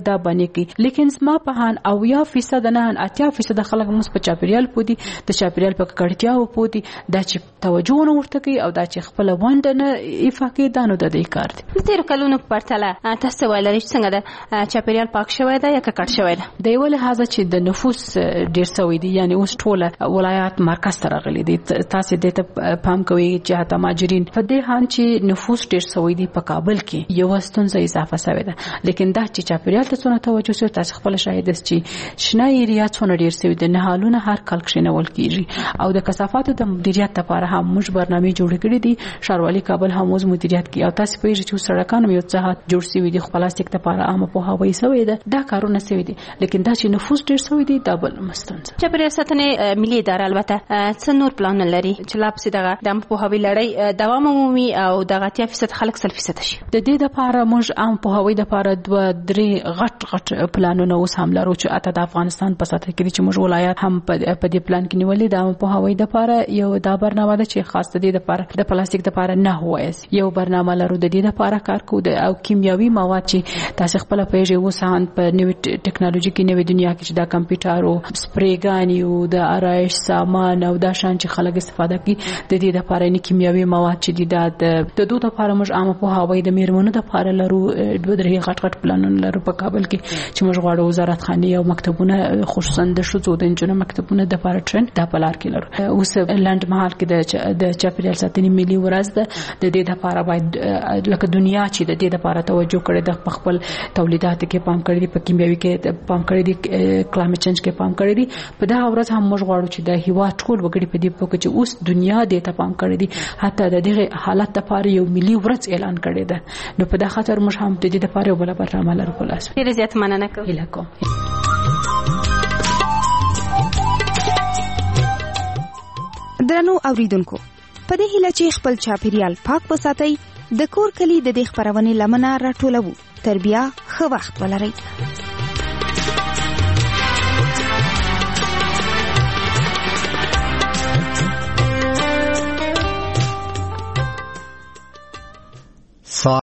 دا باندې کوي لیکن زما په هان او یا فیصد نه ان اتیا فیصد خلک موږ په چاپیریال پودي د چاپیریال په کړتیا و پودي دا چې توجه نه ورته کوي او دا چې خپل وند نه افاقي دانو د دې کار دي. تیر کلونو په پرتله تاسو ویل څنګه د چاپیریال پاک شوی دی یا ککړ شوی دی؟ د یو لحاظه چې د نفوس ډیر سوي دي یعنی اوس ټوله ولایت مرکز ته راغلي دي تاسو د ته پام کوي چې حتی ماجرین په دې هان چې نفوس ډیر سوي دي په کابل کې یو ستونزه اضافه شوی ده لیکن دا چې چاپیریال ته څونه توجه شي تاسو خپل شاهد چې شنه ایریا څونه ډیر سوي دي نه حالونه هر کال کښینول کیږي او د کثافاتو د مدیریت لپاره هم موږ برنامه جوړ کړې دي ښاروالي کابل هم موږ مدیریت کوي او تاسو په یوه چې سړکانو یو څه جوړ شوی دي پلاستیک لپاره عامه په هوایي سوي ده دا کارونه سوي دي لیکن دا چې نفوس ډیر سوي دي دا بل مستنده. چاپیریال ساتنې ملي اداره البته څه نور پلان لري چې لا پسې دغه د په هوایي لړۍ دوام مومي او دغه اتیا فیصد خلک سل فیصد شي؟ د دې لپاره موږ عام په هوایي لپاره دوه درې غټ غټ پلانونه اوس هم لرو چې اته د افغانستان په ساتل کې چې موږ ولایت هم په دې پلان کې نیولې دا په هوایي لپاره یو دا برنامه ده چې خاص د دې لپاره د پلاستیک لپاره نه هوایس یو برنامه لرو د دې لپاره کار کوو او کیمیاوي مواد چې تاسو خپل پیژې وسان په نوې ټکنالوژي کې نوې دنیا کې چې دا کمپیوټر او سپریګان یو د آرایش سامان او دا شان چې خلک استفاده کوي د دې لپاره نه کیمیاوي مواد چې د د دوه لپاره موږ عامه په هوایي د میرمنو لپاره لرو دوه درې غټ غټ پلانونه لرو په کابل کې چې موږ غواړو وزارت خانه او مکتبونه خصوصا د شوزو د انجونو مکتبونه د لپاره ټرند د پلار کې لرو اوس لند محل کې د چاپیریال ساتنې ملي ورځ ده د دې لپاره باید لکه دنیا چې د دې لپاره توجه کړي د خپل تولیدات کې پام کړی دی په کیمیاوي کې پام کړی دی کلایمټ چینج کې پام کړی دی په دا ورځ هم موږ غواړو چې د هوا ټول وګړي په دې پوکه چې اوس دنیا دې ته پام کړی دی حتی د دې حالت لپاره یو ملي ورځ اعلان کړی دی نو په دا خاطر موږ هم د دې لپاره یو بل برنامه لرو خلاص. ډیر زیات مننه کوم. هیله کوم. درنو اوریدونکو په دې هیله چې خپل چاپیریال پاک وساتئ د کور کلی د دې خبرونې لمنه راټولوو تر بیا ښه وخت ولرئ.